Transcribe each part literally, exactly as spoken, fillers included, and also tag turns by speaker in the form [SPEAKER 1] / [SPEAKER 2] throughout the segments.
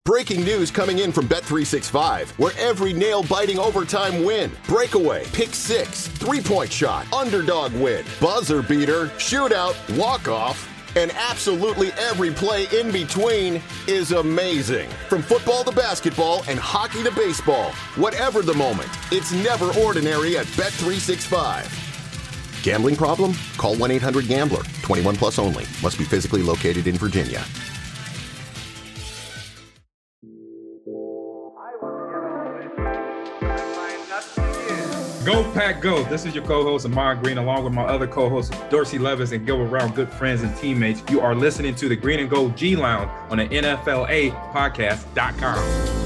[SPEAKER 1] Breaking news coming in from Bet three sixty-five, where every nail-biting overtime win, breakaway, pick six, three-point shot, underdog win, buzzer beater, shootout, walk-off, and absolutely every play in between is amazing. From football to basketball and hockey to baseball, whatever the moment, it's never ordinary at Bet three sixty-five. Gambling problem? Call one eight hundred gambler. twenty-one plus only. Must be physically located in Virginia.
[SPEAKER 2] Go Pack Go. This is your co-host, Ahmad Green, along with my other co-hosts, Dorsey Levis and Gilbert Brown, good friends and teammates. You are listening to the Green and Gold G Lounge on the N F L A podcast dot com.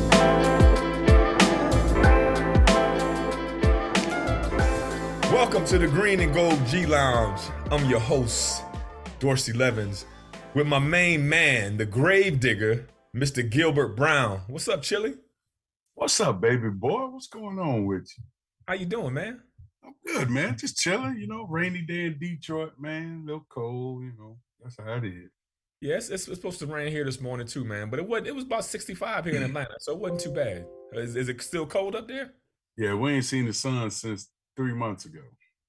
[SPEAKER 3] Welcome to the Green and Gold G Lounge. I'm your host, Dorsey Levins, with my main man, the grave digger, Mister Gilbert Brown. What's up, Chili?
[SPEAKER 4] What's up, baby boy? What's going on with you?
[SPEAKER 3] How you doing, man?
[SPEAKER 4] I'm good, man. Just chilling, you know. Rainy day in Detroit, man. A little cold, you know. That's how it is.
[SPEAKER 3] Yeah, it's, it's supposed to rain here this morning too, man. But it was it was about sixty-five here in Atlanta, so it wasn't too bad. Is, is it still cold up there?
[SPEAKER 4] Yeah, we ain't seen the sun since three months ago.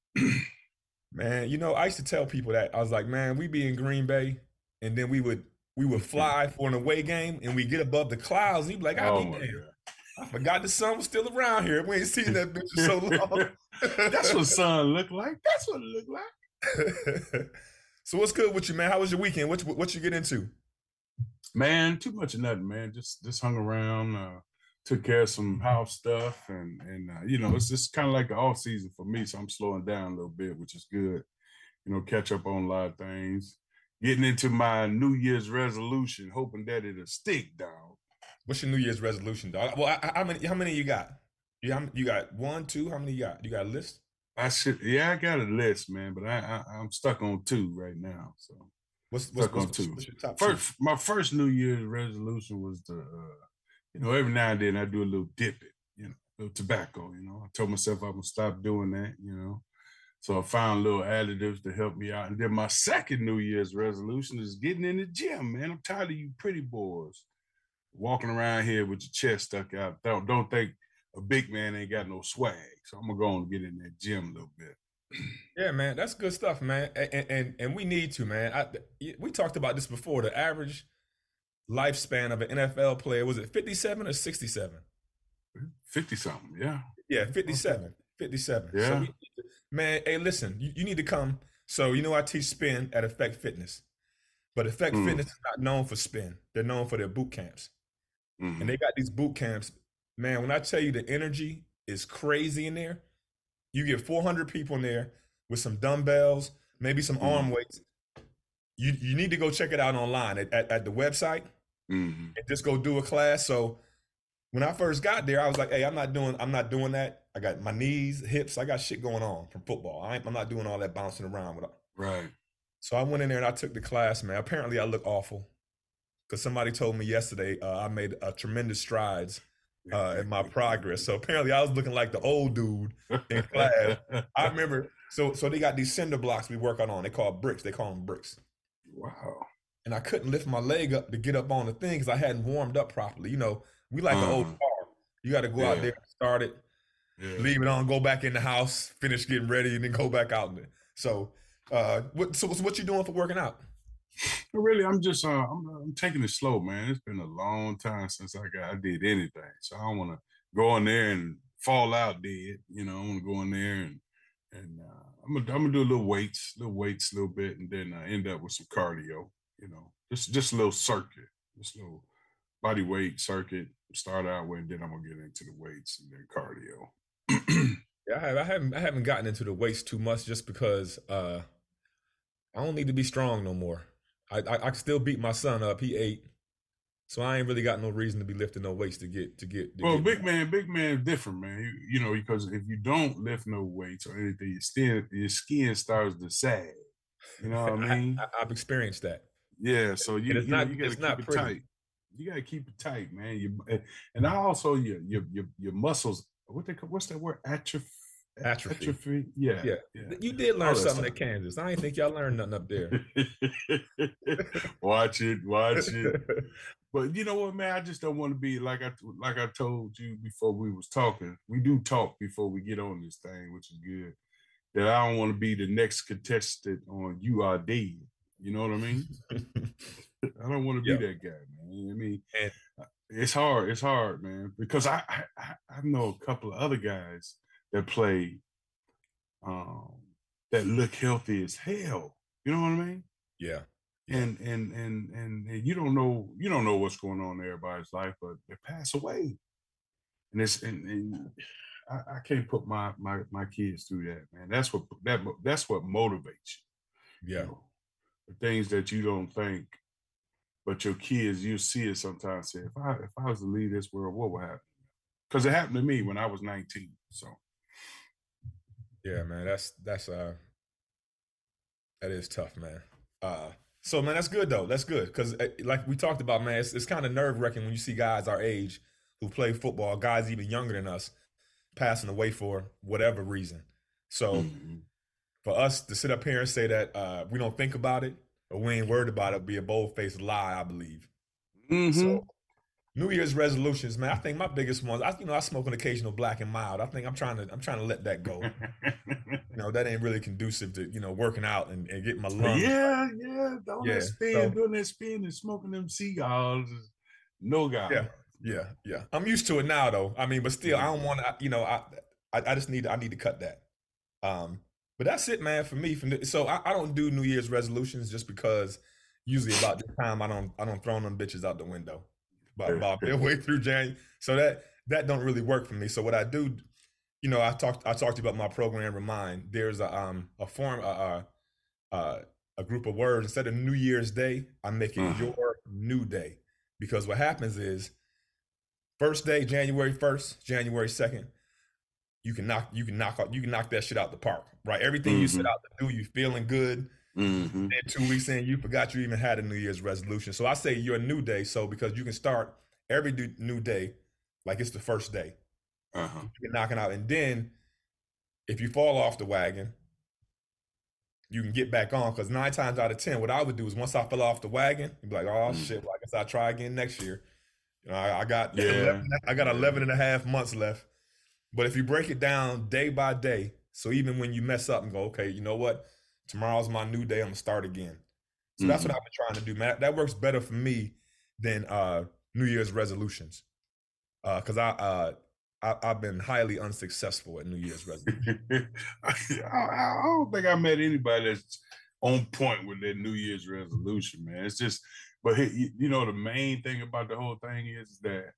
[SPEAKER 3] Man, you know, I used to tell people that. I was like, man, we be in Green Bay, and then we would we would fly for an away game, and we get above the clouds, and you'd be like, I'll
[SPEAKER 4] Oh,
[SPEAKER 3] be
[SPEAKER 4] my
[SPEAKER 3] damn.
[SPEAKER 4] God.
[SPEAKER 3] I forgot the sun was still around here. We ain't seen that bitch in so long.
[SPEAKER 4] That's what sun look like. That's what it look like.
[SPEAKER 3] So what's good with you, man? How was your weekend? What you, what you get into?
[SPEAKER 4] Man, too much of nothing, man. Just just hung around, uh, took care of some house stuff, and and uh, you know, it's just kind of like the off season for me, so I'm slowing down a little bit, which is good. You know, catch up on a lot of things. Getting into my New Year's resolution, hoping that it'll stick, dog.
[SPEAKER 3] What's your New Year's resolution, dog? Well, I, I, how many how many you got? You how- you got one, two? How many you got? You got a list?
[SPEAKER 4] I should, yeah, I got a list, man, but I, I I'm stuck on two right now. So
[SPEAKER 3] What's what's,
[SPEAKER 4] stuck on
[SPEAKER 3] what's,
[SPEAKER 4] two.
[SPEAKER 3] what's your top two?
[SPEAKER 4] First, my first New Year's resolution was to, uh, you know, every now and then I do a little dip it, you know, a little tobacco. You know, I told myself I'm gonna stop doing that. You know, so I found little additives to help me out. And then my second New Year's resolution is getting in the gym, man. I'm tired of you pretty boys walking around here with your chest stuck out. Don't don't think a big man ain't got no swag. So I'm gonna go and get in that gym a little bit.
[SPEAKER 3] Yeah, man, that's good stuff, man. And and, and we need to, man. I, we talked about this before. The average lifespan of an N F L player, was it fifty-seven or sixty-seven?
[SPEAKER 4] fifty something, yeah.
[SPEAKER 3] Yeah, fifty-seven. fifty-seven.
[SPEAKER 4] Yeah.
[SPEAKER 3] So we, man, hey, listen, you, you need to come. So, you know, I teach spin at Effect Fitness. But Effect
[SPEAKER 4] Mm.
[SPEAKER 3] Fitness is not known for spin. They're known for their boot camps.
[SPEAKER 4] Mhm.
[SPEAKER 3] And they got these boot camps. Man, when I tell you the energy is crazy in there, you get four hundred people in there with some dumbbells, maybe some arm
[SPEAKER 4] Mhm.
[SPEAKER 3] weights. You you need to go check it out online at, at, at the website
[SPEAKER 4] Mhm.
[SPEAKER 3] and just go do a class. So when I first got there, I was like, hey, I'm not doing, I'm not doing that. I got my knees, hips, I got shit going on from football. I ain't, I'm not doing all that bouncing around with.
[SPEAKER 4] Right.
[SPEAKER 3] So I went in there and I took the class, man. Apparently I look awful because somebody told me yesterday uh, I made uh, tremendous strides uh, in my progress. So apparently I was looking like the old dude in class. I remember, so so they got these cinder blocks we work out on. They call bricks. They call them bricks.
[SPEAKER 4] Wow.
[SPEAKER 3] And I couldn't lift my leg up to get up on the thing because I hadn't warmed up properly. You know, we like an old
[SPEAKER 4] Uh-huh.
[SPEAKER 3] car. You got to go out
[SPEAKER 4] Yeah.
[SPEAKER 3] there, start it,
[SPEAKER 4] Yeah.
[SPEAKER 3] leave it on, go back in the house, finish getting ready, and then go back out there. So, uh, what so what you doing for working out?
[SPEAKER 4] But really, I'm just uh, I'm, I'm taking it slow, man. It's been a long time since I got I did anything, so I don't want to go in there and fall out dead. You know, I want to go in there and and uh, I'm gonna I'm gonna do a little weights, little weights, a little bit, and then uh, end up with some cardio. You know, just just a little circuit, just a little body weight circuit. Start out with, and then I'm gonna get into the weights and then cardio.
[SPEAKER 3] Yeah, I, have, I haven't I haven't gotten into the weights too much just because uh, I don't need to be strong no more. I, I I can still beat my son up. He eight, so I ain't really got no reason to be lifting no weights to get to get. To
[SPEAKER 4] Well,
[SPEAKER 3] get
[SPEAKER 4] big man, big man is different, man. You, you know, because if you don't lift no weights or anything, your skin, your skin starts to sag. You know what I mean?
[SPEAKER 3] I, I've experienced that.
[SPEAKER 4] Yeah. So you,
[SPEAKER 3] And it's
[SPEAKER 4] you, know,
[SPEAKER 3] not-
[SPEAKER 4] you gotta
[SPEAKER 3] it's
[SPEAKER 4] keep
[SPEAKER 3] not
[SPEAKER 4] it
[SPEAKER 3] pretty.
[SPEAKER 4] tight. You gotta keep it tight, man. You and I also your your your your muscles. What they call, what's that word? Atrophy.
[SPEAKER 3] Atrophy.
[SPEAKER 4] Atrophy. Yeah.
[SPEAKER 3] Yeah, you did learn
[SPEAKER 4] All that
[SPEAKER 3] something
[SPEAKER 4] stuff.
[SPEAKER 3] at Kansas. I ain't think y'all learned nothing up there.
[SPEAKER 4] Watch it. Watch it. But you know what, man? I just don't want to be like I like I told you before we was talking. We do talk before we get on this thing, which is good. That I don't want to be the next contestant on You Are Dead. You know what I mean? I don't want to be yeah. that guy, man. I mean, and, it's hard. It's hard, man, because I, I I know a couple of other guys that play um, that look healthy as hell. You know what I mean?
[SPEAKER 3] Yeah.
[SPEAKER 4] And and and and you don't know you don't know what's going on in everybody's life, but they pass away, and it's and, and I, I can't put my my my kids through that, man. That's what that that's what motivates you.
[SPEAKER 3] Yeah,
[SPEAKER 4] you know, the things that you don't think, but your kids, you see it sometimes. Say, if I if I was to leave this world, what would happen? Because it happened to me when I was nineteen. So,
[SPEAKER 3] yeah, man, that's that's uh that is tough, man. Uh. So, man, that's good, though. That's good. Because, like we talked about, man, it's, it's kind of nerve-wracking when you see guys our age who play football, guys even younger than us, passing away for whatever reason. So, mm-hmm. for us to sit up here and say that uh, we don't think about it or we ain't worried about it would be a bold-faced lie, I believe.
[SPEAKER 4] Mm-hmm.
[SPEAKER 3] So, New Year's resolutions, man, I think my biggest ones, I, you know, I smoke an occasional Black and Mild. I think I'm trying to I'm trying to let that go. You know, that ain't really conducive to, you know, working out and, and getting my lungs.
[SPEAKER 4] Yeah, yeah. Doing yeah. that spin, so, doing that spin and smoking them cigars. No guy.
[SPEAKER 3] Yeah, yeah, yeah. I'm used to it now, though. I mean, but still, I don't want to, you know, I, I I just need I need to cut that. Um, but that's it, man, for me. From the, so I, I don't do New Year's resolutions just because usually about this time I don't I don't throw them bitches out the window. About, about midway through January. So that that don't really work for me. So what I do, you know, I talked I talked to you about my program Remind. There's a um a form uh uh a group of words. Instead of New Year's Day, I make it uh-huh. your new day. Because what happens is first day, January first, January second, you can knock you can knock out you can knock that shit out the park. Right? Everything mm-hmm. you set out to do, you feeling good.
[SPEAKER 4] Mm-hmm.
[SPEAKER 3] And two weeks in, you forgot you even had a New Year's resolution. So I say your new day. So because you can start every new day like it's the first day.
[SPEAKER 4] Uh-huh.
[SPEAKER 3] You can knock it out. And then if you fall off the wagon, you can get back on. Because nine times out of ten, what I would do is once I fell off the wagon, you'd be like, oh, mm-hmm. shit, well, I guess I'll try again next year. You know, I, I got
[SPEAKER 4] yeah.
[SPEAKER 3] eleven, I got eleven and a half months left. But if you break it down day by day, so even when you mess up and go, okay, you know what? Tomorrow's my new day. I'm gonna start again. So mm-hmm. that's what I've been trying to do, man. That works better for me than uh, New Year's resolutions, because uh, I, uh, I I've been highly unsuccessful at New Year's resolutions.
[SPEAKER 4] I, I don't think I met anybody that's on point with their New Year's resolution, man. It's just, but you, you know, the main thing about the whole thing is that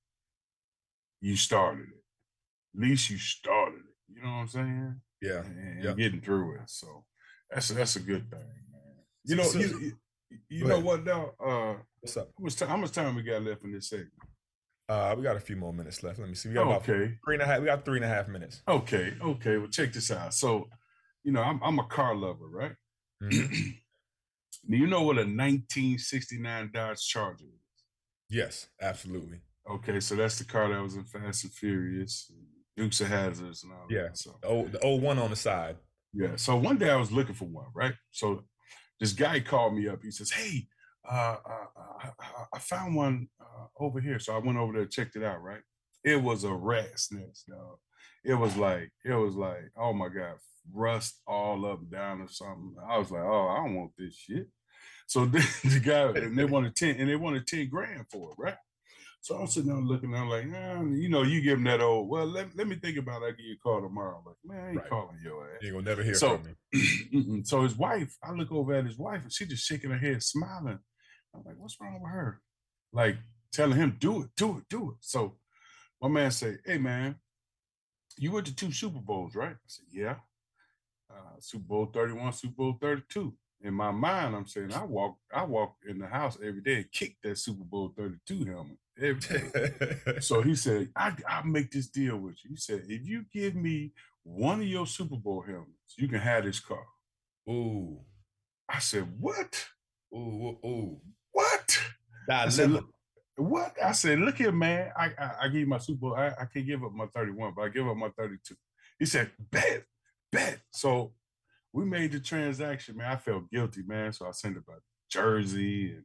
[SPEAKER 4] you started it. At least you started it. You know what I'm saying?
[SPEAKER 3] Yeah.
[SPEAKER 4] And, and
[SPEAKER 3] yeah.
[SPEAKER 4] getting through it. So. That's a, that's a good thing, man. You know,
[SPEAKER 3] so,
[SPEAKER 4] you, you, you know what now? Uh,
[SPEAKER 3] What's up?
[SPEAKER 4] How much, time, how much time we got left in this segment?
[SPEAKER 3] Uh, we got a few more minutes left. Let me see. We got
[SPEAKER 4] okay.
[SPEAKER 3] about three and a half. We got three and a half minutes.
[SPEAKER 4] Okay, okay. Well, check this out. So, you know, I'm I'm a car lover, right? Mm-hmm. Do you know what a nineteen sixty-nine Dodge Charger is?
[SPEAKER 3] Yes, absolutely.
[SPEAKER 4] Okay, so that's the car that was in Fast and Furious, Dukes of Hazzards, and all
[SPEAKER 3] yeah.
[SPEAKER 4] that. So
[SPEAKER 3] the old, the old one on the side.
[SPEAKER 4] Yeah. So one day I was looking for one, right? So this guy called me up. He says, hey, uh, uh, I, I found one uh, over here. So I went over there, checked it out, right? It was a rat's nest, dog. It was like, it was like, oh my God, rust all up and down or something. I was like, oh, I don't want this shit. So the, the guy, and they wanted ten, and they wanted ten grand for it, right? So I'm sitting there looking, I'm like, nah, you know, you give him that old, well, let, let me think about it. I'll give you a call tomorrow. I'm like, man, I ain't right. calling your ass.
[SPEAKER 3] You ain't gonna never hear
[SPEAKER 4] so,
[SPEAKER 3] from me.
[SPEAKER 4] So his wife, I look over at his wife and she just shaking her head, smiling. I'm like, what's wrong with her? Like telling him, do it, do it, do it. So my man say, hey man, you went to two Super Bowls, right? I said, yeah. Uh, Super Bowl thirty-one, Super Bowl thirty-two. In my mind, I'm saying I walk, I walk in the house every day and kick that Super Bowl thirty-two helmet every day. So he said, I, I'll make this deal with you. He said, if you give me one of your Super Bowl helmets, you can have this car.
[SPEAKER 3] Ooh.
[SPEAKER 4] I said, what?
[SPEAKER 3] Ooh, ooh, ooh.
[SPEAKER 4] What?
[SPEAKER 3] I,
[SPEAKER 4] I said, look, what? I said, look here, man. I, I, I give you my Super Bowl. I, I can't give up my thirty-one, but I give up my thirty-two. He said, bet, bet. So we made the transaction, man. I felt guilty, man. So I sent about jersey and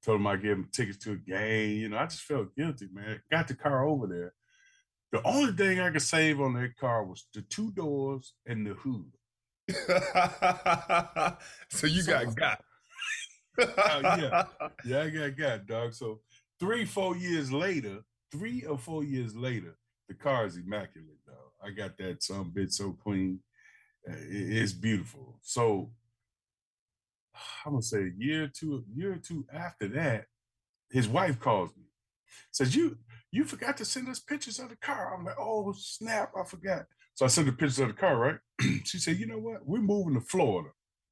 [SPEAKER 4] Told him I gave him tickets to a game. You know, I just felt guilty, man. Got the car over there. The only thing I could save on that car was the two doors and the hood.
[SPEAKER 3] So you so, got got.
[SPEAKER 4] uh, yeah, yeah, I got got, dog. So three, four years later, three or four years later, the car is immaculate, dog. I got that some bitch so clean. Uh, it, it's beautiful. So I'm gonna say a year or two, a year or two after that, his wife calls me, says, "You you forgot to send us pictures of the car." I'm like, "Oh snap, I forgot." So I sent the pictures of the car, right? She said, "You know what? We're moving to Florida.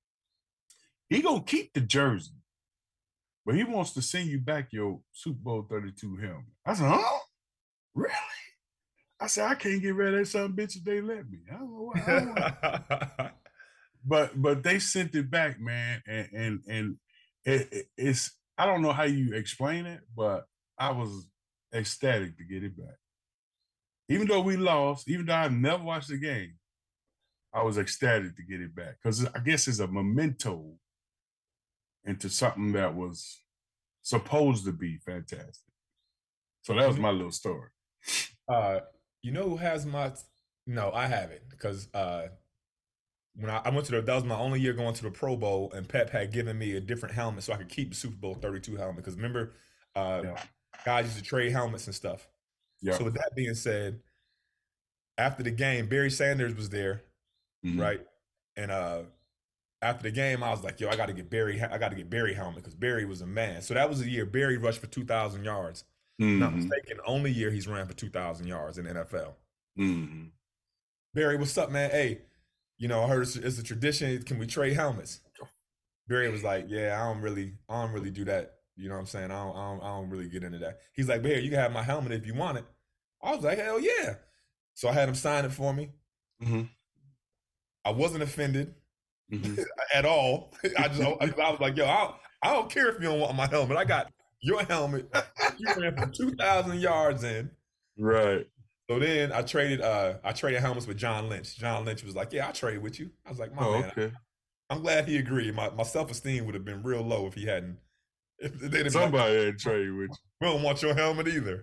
[SPEAKER 4] He gonna keep the jersey, but he wants to send you back your Super Bowl thirty-two helmet." I said, "Huh? Really?" I said, "I can't get rid of that son bitch if they let me. I don't know what." I don't know. But but they sent it back, man, and and and it, it, it's I don't know how you explain it, but I was ecstatic to get it back. Even though we lost, even though I've never watched the game, I was ecstatic to get it back because I guess it's a memento into something that was supposed to be fantastic. So that was my little story.
[SPEAKER 3] Uh, you know who has my? No, I have it because. Uh, When I, I went to the, that was my only year going to the Pro Bowl, and Pep had given me a different helmet so I could keep the Super Bowl thirty-two helmet. Because remember, uh, yeah. guys used to trade helmets and stuff. Yeah. So with that being said, after the game, Barry Sanders was there, mm-hmm. right? And uh, after the game, I was like, "Yo, I got to get Barry. I got to get Barry helmet because Barry was a man." So that was the year Barry rushed for two thousand yards. Mm-hmm. Not mistaken, only year he's ran for two thousand yards in the N F L. Mm-hmm. Barry, what's up, man? Hey. You know, I heard it's, it's a tradition. Can we trade helmets? Barry was like, "Yeah, I don't really, I don't really do that. You know what I'm saying? I don't, I don't, I don't really get into that." He's like, "Barry, you can have my helmet if you want it." I was like, "Hell yeah!" So I had him sign it for me. Mm-hmm. I wasn't offended mm-hmm. at all. I just, I, I was like, "Yo, I, I don't care if you don't want my helmet. I got your helmet. You ran for two thousand yards in."
[SPEAKER 4] Right.
[SPEAKER 3] So then I traded uh I traded helmets with John Lynch. John Lynch was like, "Yeah, I'll trade with you." I was like, "My oh, man, okay. I, I'm glad he agreed. My my self-esteem would have been real low if he hadn't. If they'd
[SPEAKER 4] Somebody like, had trade with you.
[SPEAKER 3] We don't want your helmet either."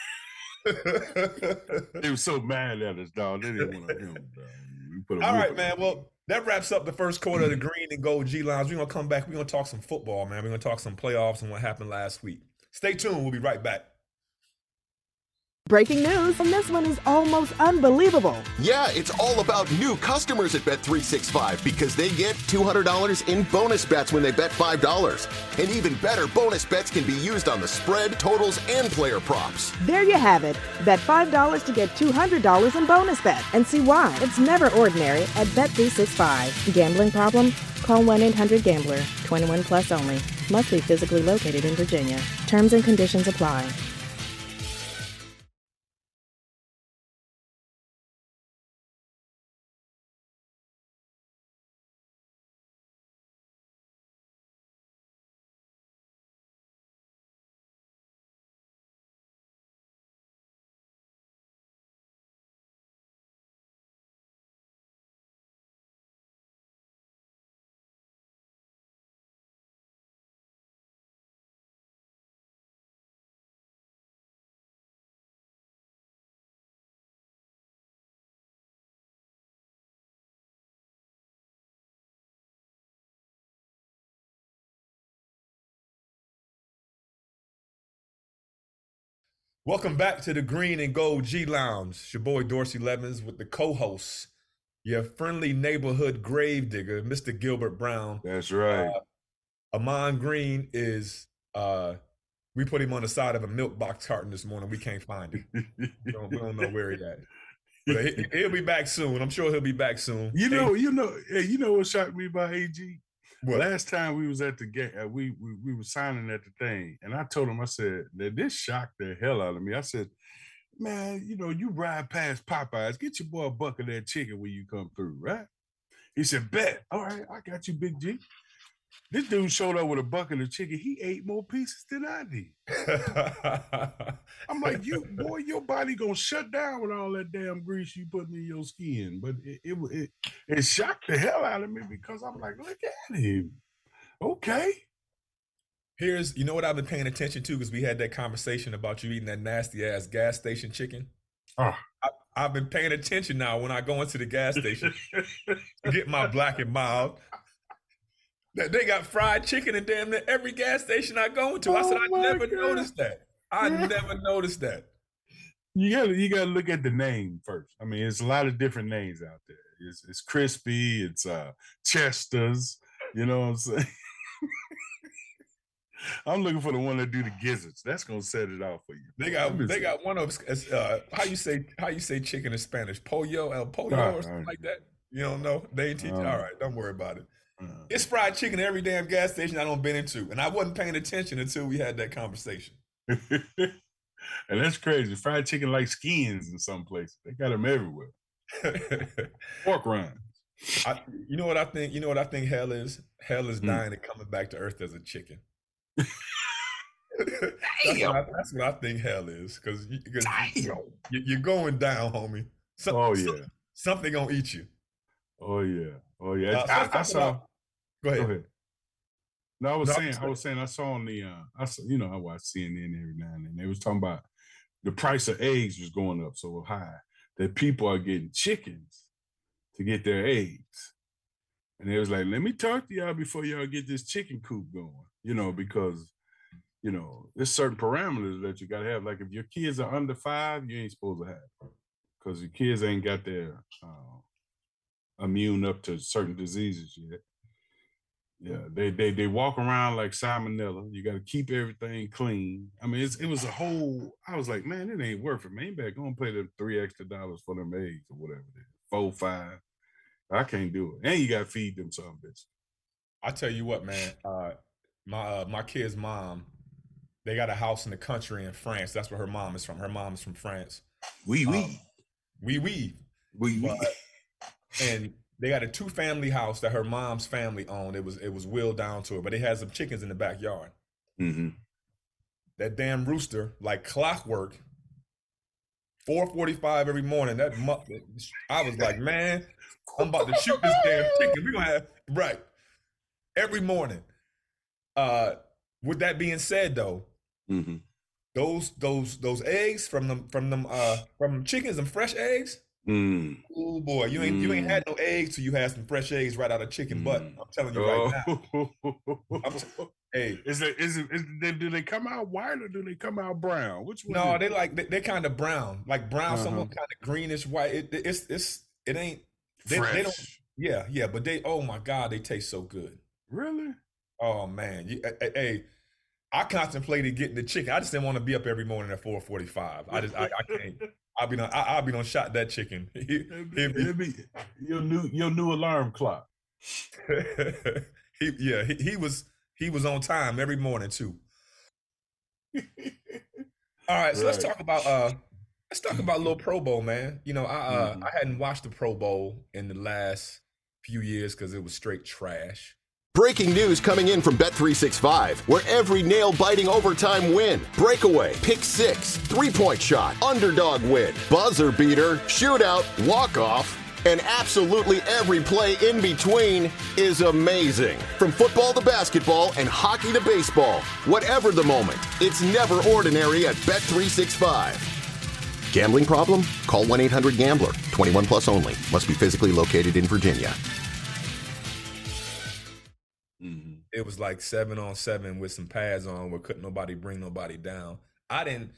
[SPEAKER 4] They were so mad at us, dog. They didn't want our helmet, dog.
[SPEAKER 3] All right, man. Well, that wraps up the first quarter of the Green and Gold G Lounge. We're gonna come back. We're gonna talk some football, man. We're gonna talk some playoffs and what happened last week. Stay tuned. We'll be right back.
[SPEAKER 5] Breaking news, and this one is almost unbelievable.
[SPEAKER 1] Yeah, it's all about new customers at Bet three sixty-five because they get two hundred dollars in bonus bets when they bet five dollars. And even better, bonus bets can be used on the spread, totals, and player props.
[SPEAKER 5] There you have it. Bet five dollars to get two hundred dollars in bonus bets. And see why. It's never ordinary at Bet three sixty-five. Gambling problem? Call one eight hundred gambler. twenty-one plus only. Must be physically located in Virginia. Terms and conditions apply.
[SPEAKER 3] Welcome back to the Green and Gold G Lounge. It's your boy Dorsey Levens with the co-host, your friendly neighborhood gravedigger, Mister Gilbert Brown.
[SPEAKER 4] That's right. Uh,
[SPEAKER 3] Ahman Green is, uh, we put him on the side of a milk box carton this morning. We can't find him. we, don't, we don't know where he's at. But he, he'll be back soon. I'm sure he'll be back soon.
[SPEAKER 4] You know, hey, you know, hey, you know what shocked me about A G? Well, last time we was at the game, uh, we, we we were signing at the thing, and I told him, I said, that this shocked the hell out of me. I said, "Man, you know, you ride past Popeyes, get your boy a bucket of that chicken when you come through, right?" He said, "Bet." All right, I got you, Big G. This dude showed up with a bucket of chicken. He ate more pieces than I did. I'm like, you boy, your body gonna shut down with all that damn grease you putting in your skin. But it it, it, it shocked the hell out of me because I'm like, look at him. Okay.
[SPEAKER 3] Here's, you know what I've been paying attention to, because we had that conversation about you eating that nasty ass gas station chicken.
[SPEAKER 4] Oh.
[SPEAKER 3] I, I've been paying attention now when I go into the gas station to get my black and mild. That they got fried chicken in damn near every gas station I go into. I said,
[SPEAKER 4] Oh
[SPEAKER 3] I
[SPEAKER 4] my
[SPEAKER 3] never
[SPEAKER 4] God.
[SPEAKER 3] noticed that. I never noticed that.
[SPEAKER 4] You gotta you gotta look at the name first. I mean, it's a lot of different names out there. It's it's crispy, it's uh Chester's, you know what I'm saying? I'm looking for the one that do the gizzards. That's gonna set it off for you.
[SPEAKER 3] They got
[SPEAKER 4] Let me
[SPEAKER 3] they
[SPEAKER 4] see.
[SPEAKER 3] got one of uh how you say how you say chicken in Spanish? Pollo, el pollo,
[SPEAKER 4] Ah,
[SPEAKER 3] or something
[SPEAKER 4] ah.
[SPEAKER 3] like that. You don't know? They ain't teach.
[SPEAKER 4] Uh,
[SPEAKER 3] All right, don't worry about it.
[SPEAKER 4] Uh,
[SPEAKER 3] It's fried chicken at every damn gas station I don't been into, and I wasn't paying attention until we had that conversation.
[SPEAKER 4] and that's crazy. Fried chicken like skins in some places. They got them everywhere. Pork rinds.
[SPEAKER 3] I, you know what I think? You know what I think hell is? Hell is
[SPEAKER 4] Hmm.
[SPEAKER 3] dying and coming back to earth as a chicken. that's, what I, that's what I think hell is, because you, you, you're going down, homie. Some-
[SPEAKER 4] Oh
[SPEAKER 3] some-
[SPEAKER 4] yeah.
[SPEAKER 3] something gonna eat you.
[SPEAKER 4] Oh yeah. Oh yeah.
[SPEAKER 3] Uh, so
[SPEAKER 4] I,
[SPEAKER 3] let's
[SPEAKER 4] I
[SPEAKER 3] talk
[SPEAKER 4] saw.
[SPEAKER 3] about- Go ahead.
[SPEAKER 4] Go ahead. No, I was
[SPEAKER 3] No,
[SPEAKER 4] saying,
[SPEAKER 3] I'm
[SPEAKER 4] I was saying, I saw on the, uh, I saw, you know, I watch C N N every now and then. They was talking about the price of eggs was going up so high that people are getting chickens to get their eggs. And they was like, let me talk to y'all before y'all get this chicken coop going, you know, because, you know, there's certain parameters that you got to have. Like if your kids are under five, you ain't supposed to have, because your kids ain't got their uh, immune up to certain diseases yet. Yeah, they they they walk around like salmonella. You got to keep everything clean. I mean, it's, it was a whole. I was like, man, it ain't worth it. Man, you better go and pay them three extra dollars for them eggs or whatever it is, four, five. I can't do it, and you got to feed them some bitch.
[SPEAKER 3] I tell you what, man. Uh, my uh, my kid's mom, they got a house in the country in France. That's where her mom is from. Her mom is from France.
[SPEAKER 4] Oui, oui,
[SPEAKER 3] Um, Oui, oui.
[SPEAKER 4] oui, oui.
[SPEAKER 3] But- and they got a two-family house that her mom's family owned. It was it was willed down to her, but it had some chickens in the backyard.
[SPEAKER 4] Mm-hmm.
[SPEAKER 3] That damn rooster, like clockwork, four forty-five every morning. That mu- I was like, man, I'm about to shoot this damn chicken. We're gonna have right every morning. Uh, with that being said, though,
[SPEAKER 4] Mm-hmm.
[SPEAKER 3] those those those eggs from them from them uh from them chickens, them fresh eggs.
[SPEAKER 4] Mm.
[SPEAKER 3] Oh boy, you ain't you ain't had no eggs till you had some fresh eggs right out of chicken butt. I'm telling you right now. I'm t- hey,
[SPEAKER 4] Is it is it is they, do they come out white or do they come out brown? Which one?
[SPEAKER 3] no,
[SPEAKER 4] is
[SPEAKER 3] they
[SPEAKER 4] it?
[SPEAKER 3] like they, they're kind of brown, like brown,
[SPEAKER 4] Uh-huh.
[SPEAKER 3] somewhat kind of greenish white. It, it- it's it's it ain't. They, they don't.
[SPEAKER 4] Fresh.
[SPEAKER 3] Yeah, yeah, but they. Oh my God, they taste so good.
[SPEAKER 4] Really?
[SPEAKER 3] Oh man, you, eh, eh, hey, I contemplated getting the chicken. I just didn't want to be up every morning at four forty-five. I just I, I can't. I'll be on. I, I'll be on shot that chicken. He-
[SPEAKER 4] It'd be,
[SPEAKER 3] he'll be-
[SPEAKER 4] it'd be your new your new alarm clock.
[SPEAKER 3] he, yeah, he, he was he was on time every morning too. All right, so let's
[SPEAKER 4] Right.
[SPEAKER 3] talk about uh let's talk about a little Pro Bowl, man. You know, I uh
[SPEAKER 4] Mhm.
[SPEAKER 3] I hadn't watched the Pro Bowl in the last few years because it was straight trash.
[SPEAKER 1] Breaking news coming in from Bet three sixty-five, where every nail-biting overtime win, breakaway, pick six, three-point shot, underdog win, buzzer beater, shootout, walk-off, and absolutely every play in between is amazing. From football to basketball and hockey to baseball, whatever the moment, it's never ordinary at Bet three sixty-five. Gambling problem? Call one eight hundred gambler. twenty-one plus only. Must be physically located in Virginia.
[SPEAKER 4] Mm-hmm.
[SPEAKER 3] It was like seven on seven with some pads on where couldn't nobody bring nobody down. I didn't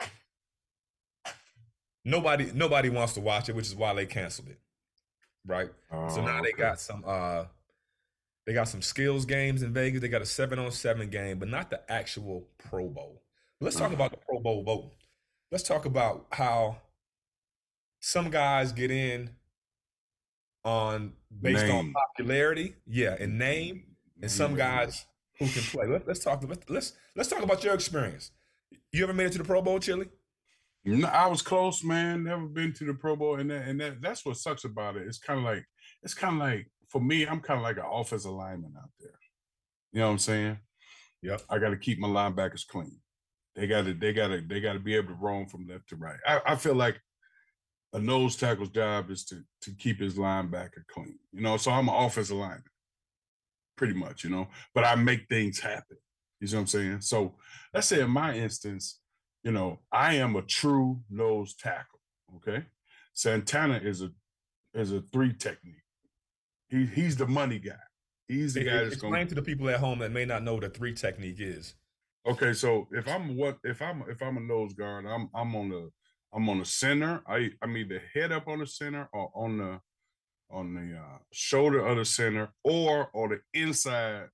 [SPEAKER 3] nobody nobody wants to watch it, which is why they canceled it. Right? So
[SPEAKER 4] Oh,
[SPEAKER 3] now they got some uh they got some skills games in Vegas. They got a seven on seven game, but not the actual Pro Bowl. Let's talk
[SPEAKER 4] Uh-huh.
[SPEAKER 3] about the Pro Bowl voting. Let's talk about how some guys get in on based on
[SPEAKER 4] Name.
[SPEAKER 3] popularity, yeah, and name, and some guys who can play. Let, let's talk. Let's, let's let's talk about your experience. You ever made it to the Pro Bowl, Chili?
[SPEAKER 4] No, I was close, man. Never been to the Pro Bowl, and that, and that, that's what sucks about it. It's kind of like it's kind of like for me, I'm kind of like an offensive lineman out there. You know what I'm saying?
[SPEAKER 3] Yep.
[SPEAKER 4] I got to keep my linebackers clean. They got to, they got to, they got to be able to roam from left to right. I, I feel like a nose tackle's job is to to keep his linebacker clean. You know, so I'm an offensive lineman, pretty much. You know, but I make things happen. You see what I'm saying? So let's say in my instance, you know, I am a true nose tackle. Okay. Santana is a is a three technique. He he's the money guy. He's the
[SPEAKER 3] It-
[SPEAKER 4] guy
[SPEAKER 3] it-
[SPEAKER 4] that's
[SPEAKER 3] explain
[SPEAKER 4] going
[SPEAKER 3] to the people at home that may not know what a three technique is.
[SPEAKER 4] Okay, so if I'm what if I'm if I'm a nose guard, I'm I'm on the I'm on the center. I I'm either head up on the center or on the on the uh, shoulder of the center or on the inside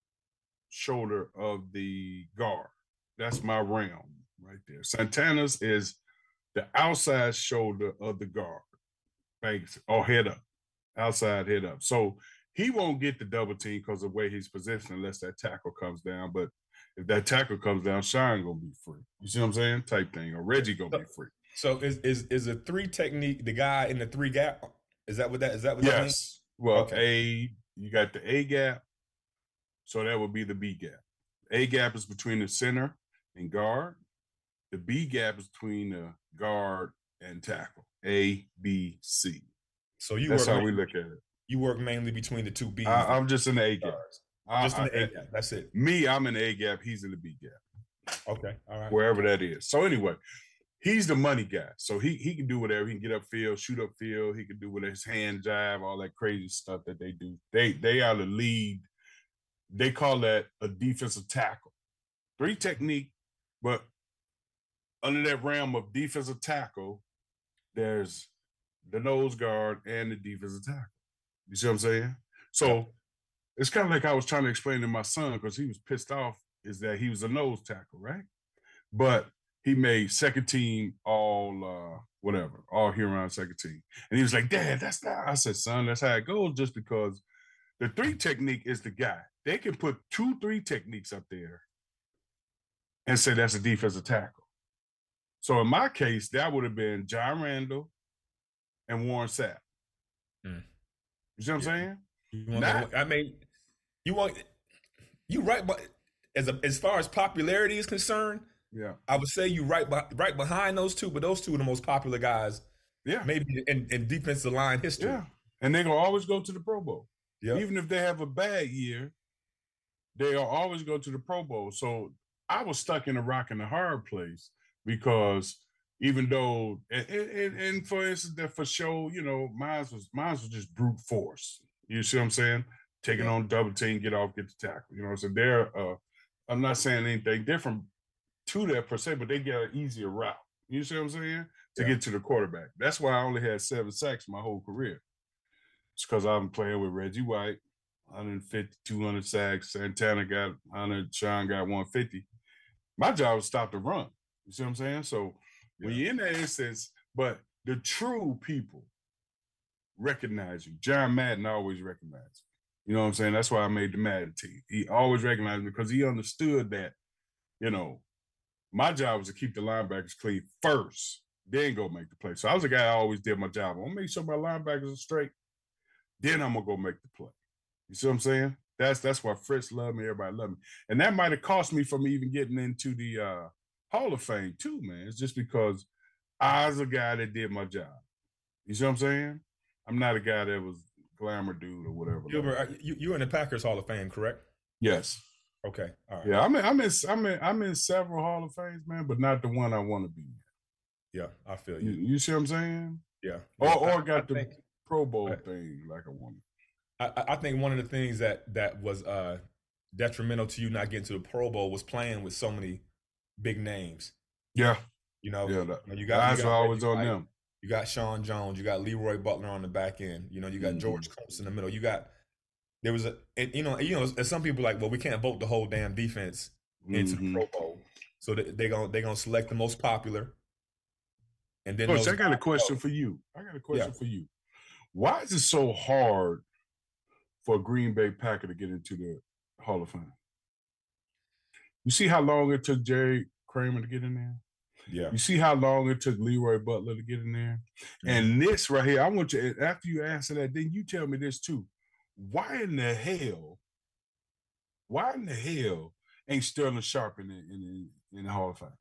[SPEAKER 4] shoulder of the guard. That's my realm right there. Santana's is the outside shoulder of the guard, thanks or head up, outside head up. So he won't get the double team because of the way he's positioned unless that tackle comes down. But if that tackle comes down, Shine gonna be free. You see what I'm saying? Type thing. Or Reggie gonna be free.
[SPEAKER 3] So is is is a three technique the guy in the three gap? Is that what that is that what that means?
[SPEAKER 4] Yes. Well,
[SPEAKER 3] Okay.
[SPEAKER 4] A, you got the A gap, so that would be the B gap. A gap is between the center and guard. The B gap is between the guard and tackle. A, B, C.
[SPEAKER 3] So you
[SPEAKER 4] That's
[SPEAKER 3] work
[SPEAKER 4] how we
[SPEAKER 3] mainly,
[SPEAKER 4] look at it.
[SPEAKER 3] you work mainly between the two B's.
[SPEAKER 4] I, I'm just in the A gap.
[SPEAKER 3] guards.
[SPEAKER 4] I-
[SPEAKER 3] Just in the
[SPEAKER 4] I-
[SPEAKER 3] A gap. That's it.
[SPEAKER 4] Me, I'm in the A gap. He's in the B gap.
[SPEAKER 3] Okay. All right.
[SPEAKER 4] Wherever that is. So anyway, he's the money guy. So he he can do whatever. He can get upfield, shoot upfield. He can do with his hand jive, all that crazy stuff that they do. They they are the lead. They call that a defensive tackle. Three technique, but under that realm of defensive tackle, there's the nose guard and the defensive tackle. You see what I'm saying? So it's kind of like I was trying to explain to my son because he was pissed off is that he was a nose tackle, right? But he made second team all uh whatever, all Huron second team. And he was like, Dad, that's not. I said, son, that's how it goes just because the three technique is the guy. They can put two, three techniques up there and say that's a defensive tackle. So in my case, that would have been John Randall and Warren Sapp.
[SPEAKER 3] Mm.
[SPEAKER 4] You see what I'm
[SPEAKER 3] Yeah.
[SPEAKER 4] saying?
[SPEAKER 3] You want
[SPEAKER 4] Not-
[SPEAKER 3] the- I mean, you want you right, but as a, as far as popularity is concerned,
[SPEAKER 4] Yeah.
[SPEAKER 3] I would say you right be, right behind those two. But those two are the most popular guys,
[SPEAKER 4] Yeah.
[SPEAKER 3] maybe in, in defensive line history.
[SPEAKER 4] Yeah. And they're gonna always go to the Pro Bowl.
[SPEAKER 3] Yeah.
[SPEAKER 4] Even if they have a bad year, they'll always go to the Pro Bowl. So I was stuck in a rock and a hard place because even though and, and, and for instance, that for show, you know, mine was mine was just brute force. You see what I'm saying? Taking
[SPEAKER 3] Yeah.
[SPEAKER 4] on double team, get off, get the tackle. You know, so they're uh I'm not saying anything different to that per se, but they get an easier route. You see what I'm saying? To
[SPEAKER 3] Yeah.
[SPEAKER 4] get to the quarterback. That's why I only had seven sacks my whole career. It's because I'm playing with Reggie White, one fifty, two hundred sacks. Santana got one hundred, Sean got one fifty. My job was stop the run. You see what I'm saying? So when you're in that instance, but the true people recognize you. John Madden always recognized you. You know what I'm saying? That's why I made the Madden team. He always recognized me because he understood that, you know, my job was to keep the linebackers clean first, then go make the play. So I was a guy that always did my job. I'm gonna make sure my linebackers are straight, then I'm gonna go make the play. You see what I'm saying? That's that's why Fritz loved me, everybody loved me. And that might have cost me from even getting into the uh, Hall of Fame too, man. It's just because I was a guy that did my job. You see what I'm saying? I'm not a guy that was glamour dude or whatever.
[SPEAKER 3] Gilbert, are you you're in the Packers Hall of Fame, correct?
[SPEAKER 4] Yes.
[SPEAKER 3] Okay. All right.
[SPEAKER 4] Yeah, I'm in, I'm in, I'm in, I'm in several Hall of Fames, man, but not the one I want to be in.
[SPEAKER 3] Yeah, I feel
[SPEAKER 4] You,
[SPEAKER 3] you.
[SPEAKER 4] you see what I'm saying?
[SPEAKER 3] Yeah.
[SPEAKER 4] Or,
[SPEAKER 3] Yeah,
[SPEAKER 4] or
[SPEAKER 3] I-
[SPEAKER 4] got
[SPEAKER 3] I
[SPEAKER 4] the
[SPEAKER 3] think-
[SPEAKER 4] Pro Bowl
[SPEAKER 3] Right.
[SPEAKER 4] thing like I wanted.
[SPEAKER 3] I, I think one of the things that that was uh, detrimental to you not getting to the Pro Bowl was playing with so many big names.
[SPEAKER 4] Yeah,
[SPEAKER 3] You know,
[SPEAKER 4] yeah. That,
[SPEAKER 3] you, know, you got
[SPEAKER 4] eyes
[SPEAKER 3] you
[SPEAKER 4] are
[SPEAKER 3] got
[SPEAKER 4] always
[SPEAKER 3] Reggie
[SPEAKER 4] on
[SPEAKER 3] White,
[SPEAKER 4] them.
[SPEAKER 3] You got Sean Jones. You got Leroy Butler on the back end. You know, you got
[SPEAKER 4] Mhm.
[SPEAKER 3] George Coates in the middle. You got there was a and, you know you know and some people are like, well, we can't vote the whole damn defense into the
[SPEAKER 4] Mhm.
[SPEAKER 3] Pro Bowl, so they they gonna they gonna select the most popular. And then
[SPEAKER 4] Coach,
[SPEAKER 3] those
[SPEAKER 4] I got a
[SPEAKER 3] guys
[SPEAKER 4] question
[SPEAKER 3] go.
[SPEAKER 4] for you. I got a question
[SPEAKER 3] Yeah.
[SPEAKER 4] for you. Why is it so hard for a Green Bay Packer to get into the Hall of Fame? You see how long it took Jerry Kramer to get in there?
[SPEAKER 3] Yeah,
[SPEAKER 4] You see how long it took Leroy Butler to get in there? And this right here, I want you, after you answer that, then you tell me this too. Why in the hell, why in the hell ain't Sterling Sharp in the, in the, in the Hall of Fame?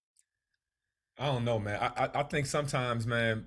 [SPEAKER 3] I don't know, man. I, I I think sometimes, man,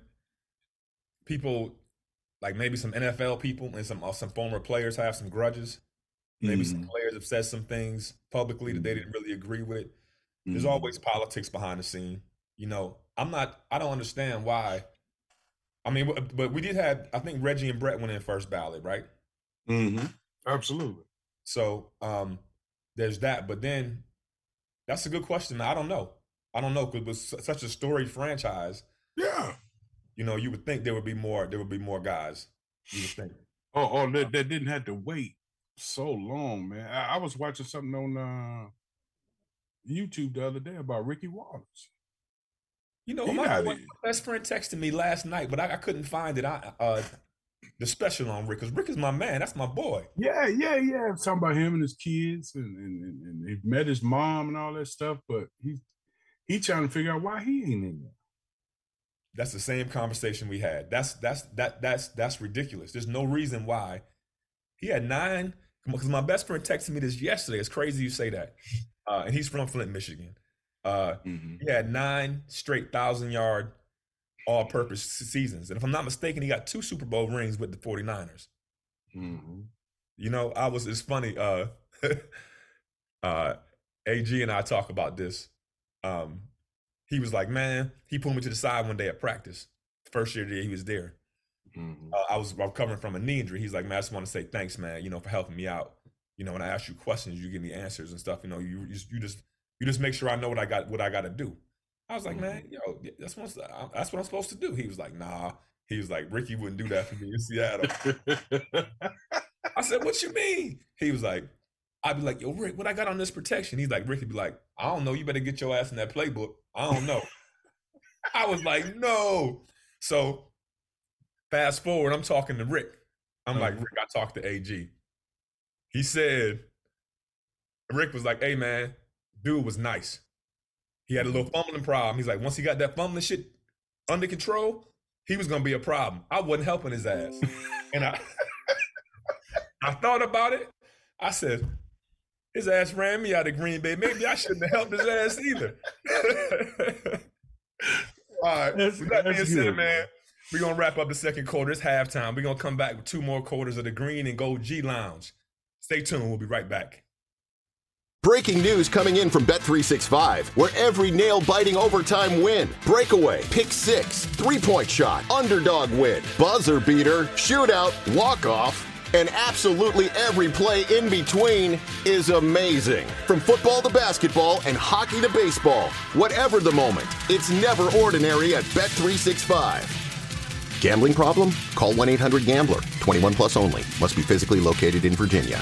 [SPEAKER 3] people like maybe some N F L people and some uh, some former players have some grudges Maybe
[SPEAKER 4] Mm-hmm.
[SPEAKER 3] some players have said some things publicly that they didn't really agree with. There's
[SPEAKER 4] Mm-hmm.
[SPEAKER 3] always politics behind the scene. You know, I'm not, I don't understand why. I mean, but- but we did have, I think Reggie and Brett went in first ballot, right?
[SPEAKER 4] Mm-hmm. Absolutely.
[SPEAKER 3] So um, there's that. But then that's a good question. I don't know. I don't know because it was su- such a storied franchise.
[SPEAKER 4] Yeah.
[SPEAKER 3] You know, you would think there would be more. There would be more guys. You would think.
[SPEAKER 4] Oh, oh, that, that didn't have to wait so long, man. I, I was watching something on uh, YouTube the other day about Ricky Wallace.
[SPEAKER 3] You know,
[SPEAKER 4] He
[SPEAKER 3] my,
[SPEAKER 4] not
[SPEAKER 3] boy,
[SPEAKER 4] it.
[SPEAKER 3] my best friend texted me last night, but I, I couldn't find it. I uh, the special on Rick because Rick is my man. That's my boy.
[SPEAKER 4] Yeah, yeah, yeah. Talking about him and his kids, and, and, and, and he met his mom and all that stuff. But he he trying to figure out why he ain't in there.
[SPEAKER 3] That's the same conversation we had. That's that's that that's that's ridiculous. There's no reason why he had nine. Because my best friend texted me this yesterday. It's crazy you say that, uh, and he's from Flint, Michigan. Uh,
[SPEAKER 4] Mm-hmm.
[SPEAKER 3] He had nine straight thousand yard all-purpose seasons, and if I'm not mistaken, he got two Super Bowl rings with the 49ers.
[SPEAKER 4] Mm-hmm.
[SPEAKER 3] You know, I was. It's funny. Uh, uh, A G and I talk about this. Um, he was like, "Man," he pulled me to the side one day at practice. First year that he was there,
[SPEAKER 4] Mm-hmm.
[SPEAKER 3] uh, I was recovering from a knee injury. He's like, "Man, I just want to say thanks, man. You know, for helping me out. You know, when I ask you questions, you give me answers and stuff. You know, you you just you just, you just make sure I know what I got what I got to do." I was like, "Man, yo, that's what I'm, that's what I'm supposed to do." He was like, "Nah." He was like, "Ricky wouldn't do that for me in Seattle." I said, "What you mean?" He was like, I'd be like, "Yo, Rick, what I got on this protection?" He's like, Ricky be like, "I don't know. You better get your ass in that playbook. I don't know." I was like, "No." So fast forward, I'm talking to Rick. I'm like, "Rick, I talked to A G." He said, Rick was like, "Hey, man, dude was nice. He had a little fumbling problem." He's like, once he got that fumbling shit under control, he was going to be a problem. I wasn't helping his ass. And I, I thought about it. I said, his ass ran me out of Green Bay. Maybe I shouldn't have helped his ass either. All right.
[SPEAKER 4] That's-
[SPEAKER 3] With that
[SPEAKER 4] that's
[SPEAKER 3] being said,
[SPEAKER 4] good,
[SPEAKER 3] man,
[SPEAKER 4] man.
[SPEAKER 3] we're going to wrap up the second quarter. It's halftime. We're going to come back with two more quarters of the Green and Gold G Lounge. Stay tuned. We'll be right back.
[SPEAKER 1] Breaking news coming in from Bet three sixty-five, where every nail-biting overtime win, breakaway, pick six, three-point shot, underdog win, buzzer beater, shootout, walk-off, and absolutely every play in between is amazing. From football to basketball and hockey to baseball, whatever the moment, it's never ordinary at Bet three sixty-five. Gambling problem? Call one eight hundred gambler. twenty-one plus only. Must be physically located in Virginia.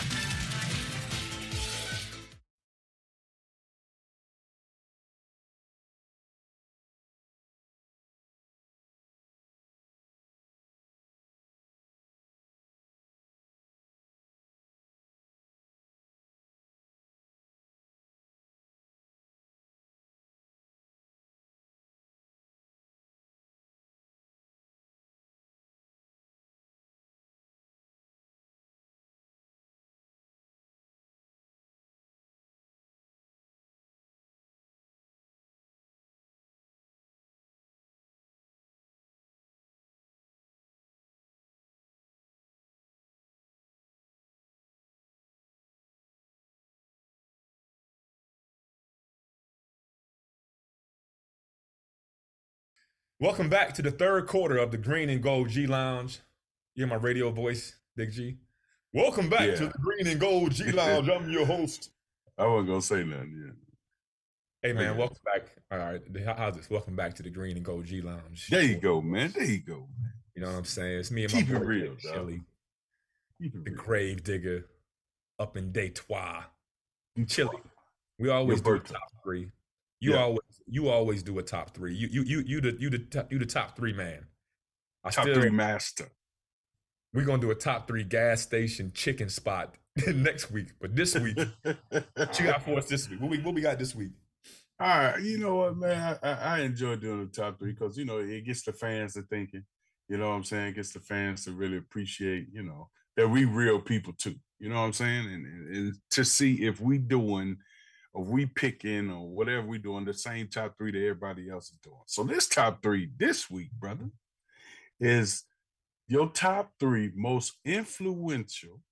[SPEAKER 3] Welcome back to the third quarter of the Green and Gold G Lounge. You hear my radio voice, Big G? Welcome back
[SPEAKER 4] Yeah.
[SPEAKER 3] to the Green and Gold G Lounge. I'm your host.
[SPEAKER 4] I wasn't gonna say nothing.
[SPEAKER 3] Hey, man,
[SPEAKER 4] Okay.
[SPEAKER 3] welcome back. All right, how- how's this? Welcome back to the Green and Gold G Lounge.
[SPEAKER 4] Yeah. There you go, man. There you go, man.
[SPEAKER 3] You know what I'm saying? It's me and
[SPEAKER 4] Keep
[SPEAKER 3] my
[SPEAKER 4] it
[SPEAKER 3] boy,
[SPEAKER 4] real,
[SPEAKER 3] Big
[SPEAKER 4] dog.
[SPEAKER 3] Chili,
[SPEAKER 4] Keep it
[SPEAKER 3] the
[SPEAKER 4] real.
[SPEAKER 3] grave digger, up in Detroit. Chili, we always
[SPEAKER 4] Your
[SPEAKER 3] do a
[SPEAKER 4] birthday.
[SPEAKER 3] top three. You
[SPEAKER 4] Yeah.
[SPEAKER 3] always, you always do a top three. You, you, you, you the, you the, top, you the top three man. I
[SPEAKER 4] Top
[SPEAKER 3] still,
[SPEAKER 4] three master.
[SPEAKER 3] we're gonna do a top three gas station chicken spot next week. But this week, what you got for us this week? What we, what we got this week?
[SPEAKER 4] All right, you know what, man? I, I, I enjoy doing the top three because, you know, it gets the fans to thinking, you know what I'm saying? It gets the fans to really appreciate, you know, that we real people too. You know what I'm saying? And, and, and to see if we doing or we picking or whatever we doing the same top three that everybody else is doing. So this top three this week, brother, is your top three most influential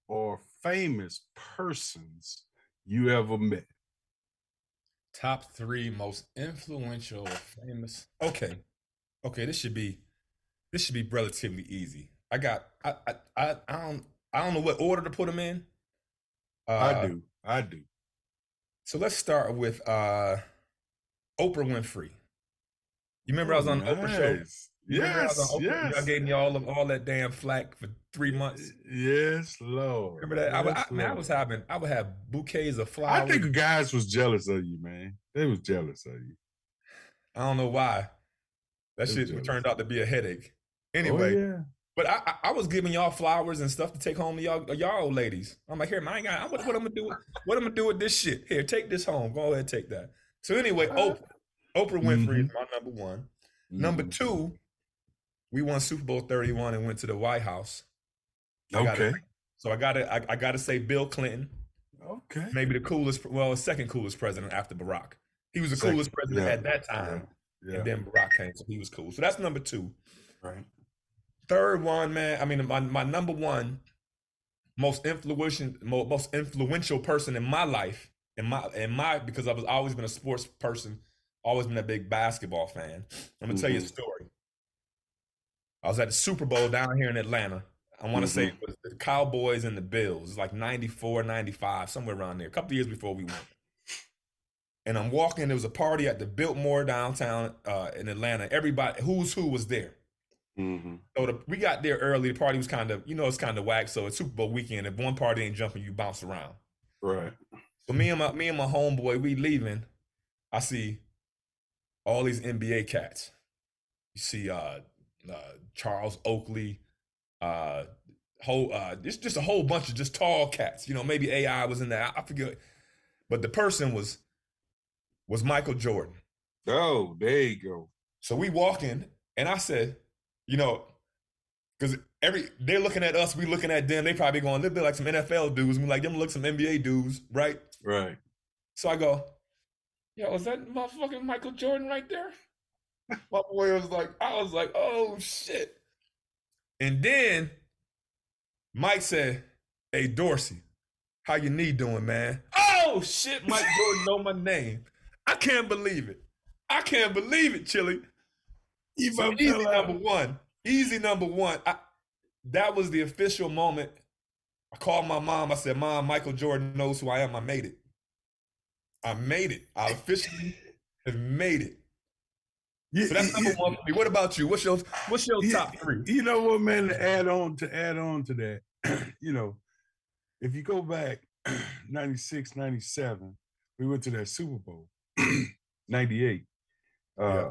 [SPEAKER 4] or famous persons you ever met?
[SPEAKER 3] Top three most influential, famous. Okay, okay. This should be this should be relatively easy. I got. I I I, I don't. I don't know what order to put them in. Uh,
[SPEAKER 4] I do. I do.
[SPEAKER 3] So let's start with uh, Oprah Winfrey. You remember I was on the Oprah show?
[SPEAKER 4] Nice.
[SPEAKER 3] You remember I was
[SPEAKER 4] Yes,
[SPEAKER 3] on Oprah?
[SPEAKER 4] yes.
[SPEAKER 3] Y'all gave me all of all that damn flack for three months.
[SPEAKER 4] Yes, Lord.
[SPEAKER 3] Remember that? I, would-
[SPEAKER 4] Yes,
[SPEAKER 3] I, man, I
[SPEAKER 4] Lord.
[SPEAKER 3] was having. I would have bouquets of
[SPEAKER 4] I
[SPEAKER 3] flowers.
[SPEAKER 4] think guys was jealous of you, man. They was jealous of you.
[SPEAKER 3] I don't know why. That
[SPEAKER 4] They
[SPEAKER 3] shit
[SPEAKER 4] jealous.
[SPEAKER 3] turned out to be a headache. Anyway,
[SPEAKER 4] Oh, yeah.
[SPEAKER 3] but I, I I was giving y'all flowers and stuff to take home to y'all y'all old ladies. I'm like, here, man, I ain't got, what, what I'm gonna do? With, what I'm gonna do with this shit? Here, take this home. Go ahead, take that. So anyway, Oprah, Oprah Winfrey is my number one. Number
[SPEAKER 4] Mhm.
[SPEAKER 3] two, we won Super Bowl thirty-one and went to the White House. I gotta-
[SPEAKER 4] Okay.
[SPEAKER 3] So I gotta I, I gotta say Bill Clinton,
[SPEAKER 4] Okay.
[SPEAKER 3] maybe the coolest, well, second coolest president after Barack. He was the
[SPEAKER 4] Second,
[SPEAKER 3] coolest president
[SPEAKER 4] yeah,
[SPEAKER 3] at that time,
[SPEAKER 4] Yeah.
[SPEAKER 3] and then Barack came, so he was cool. So that's number two.
[SPEAKER 4] Right.
[SPEAKER 3] Third one, man. I mean, my, my number one most influential, mo- most influential person in my life, in my, in my, because I was always been a sports person, always been a big basketball fan. I'm gonna tell you a
[SPEAKER 4] Mhm.
[SPEAKER 3] story. I was at the Super Bowl down here in Atlanta. I want to say it was the Cowboys and the Bills. It's like ninety-four, ninety-five, somewhere around there. A couple years before we went. And I'm walking. There was a party at the Biltmore downtown uh, in Atlanta. Everybody, who's who, was there.
[SPEAKER 4] Mm-hmm.
[SPEAKER 3] So the, we got there early. The party was kind of, you know, it's kind of whack. So it's Super Bowl weekend. If one party ain't jumping, you bounce around.
[SPEAKER 4] Right.
[SPEAKER 3] So me and my me and my homeboy, we leaving. I see all these N B A cats. You see uh, uh Charles Oakley, uh whole uh it's just a whole bunch of just tall cats. You know, maybe A I was in there. I forget. But the person was was Michael Jordan.
[SPEAKER 4] Oh, there you go.
[SPEAKER 3] So we walk in, and I said, you know, because every they're looking at us, we looking at them. They probably going, they're like some N F L dudes. We like them look some N B A dudes, right?
[SPEAKER 4] Right.
[SPEAKER 3] So I go, yo, is that motherfucking Michael Jordan right there? My boy was like, I was like, oh shit. And then Mike said, hey Dorsey, how your knee doing, man? Oh shit, Mike Jordan know my name. I can't believe it. I can't believe it, Chili. So easy number one. Easy number one. I, that was the official moment. I called my mom. I said, Mom, Michael Jordan knows who I am. I made it. I made it. I officially have made it.
[SPEAKER 4] Yeah,
[SPEAKER 3] So that's number
[SPEAKER 4] yeah,
[SPEAKER 3] one for me. What about you? What's your what's your
[SPEAKER 4] yeah,
[SPEAKER 3] top three?
[SPEAKER 4] You know what, man? To add on to add on to that, you know, if you go back ninety-six, ninety-seven, we went to that Super Bowl. ninety-eight. Uh,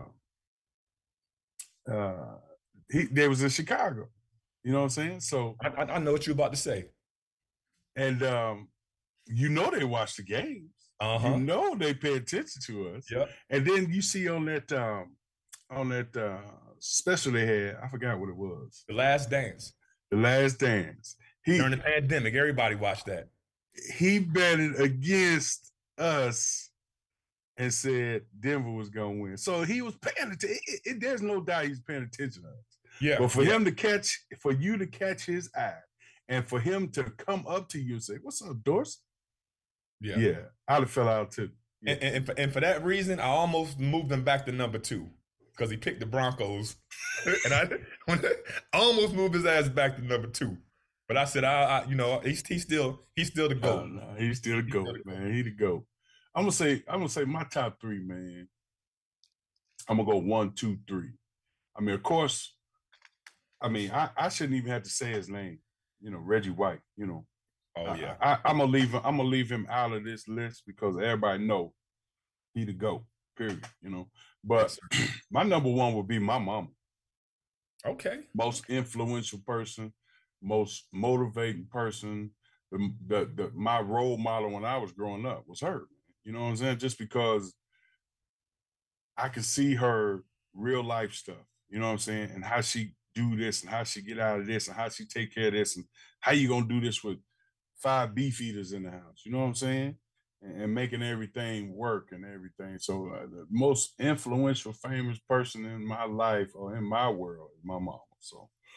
[SPEAKER 4] uh, he there was in Chicago. You know what I'm saying? So
[SPEAKER 3] I, I I know what you're about to say.
[SPEAKER 4] and um, you know they watch the games.
[SPEAKER 3] Uh
[SPEAKER 4] You
[SPEAKER 3] huh.
[SPEAKER 4] know they pay attention to us.
[SPEAKER 3] Yep.
[SPEAKER 4] And then you see on that um on that uh special they had, I forgot what it was.
[SPEAKER 3] The Last Dance
[SPEAKER 4] The Last Dance. He
[SPEAKER 3] during the pandemic. Everybody watched that.
[SPEAKER 4] he betted against us and said Denver was gonna win. So he was paying attention. It, it, there's no doubt he's paying attention to us.
[SPEAKER 3] Yeah.
[SPEAKER 4] But for
[SPEAKER 3] yeah.
[SPEAKER 4] him to catch, for you to catch his eye, and for him to come up to you and say, "What's up, Dorsey?"
[SPEAKER 3] yeah.
[SPEAKER 4] Yeah, I'd have fell out too. Yeah.
[SPEAKER 3] And, and, and, for, and for that reason, I almost moved him back to number two because he picked the Broncos, and I, I almost moved his ass back to number two. But I said, I, I you know, he's he's still he's still the
[SPEAKER 4] Oh,
[SPEAKER 3] GOAT.
[SPEAKER 4] no, he's still the GOAT, man. He the GOAT. I'm gonna say, I'm gonna say my top three, man. I'm gonna go one, two, three. I mean, of course, I mean, I, I shouldn't even have to say his name. You know, Reggie White. You know,
[SPEAKER 3] Oh
[SPEAKER 4] I-
[SPEAKER 3] yeah.
[SPEAKER 4] I, I, I'm gonna leave him. I'm gonna leave him out of this list because everybody know he the GOAT. Period. You know, but
[SPEAKER 3] Yes,
[SPEAKER 4] my number one would be my mama.
[SPEAKER 3] Okay.
[SPEAKER 4] Most influential person, most motivating person. The, the, the my role model when I was growing up was her. You know what I'm saying? Just because I could see her real life stuff. You know what I'm saying? And how she do this and how she get out of this and how she take care of this and how you gonna do this with five beef eaters in the house. You know what I'm saying? And, and making everything work and everything. So uh, the most influential, famous person in my life or in my world is my mama. So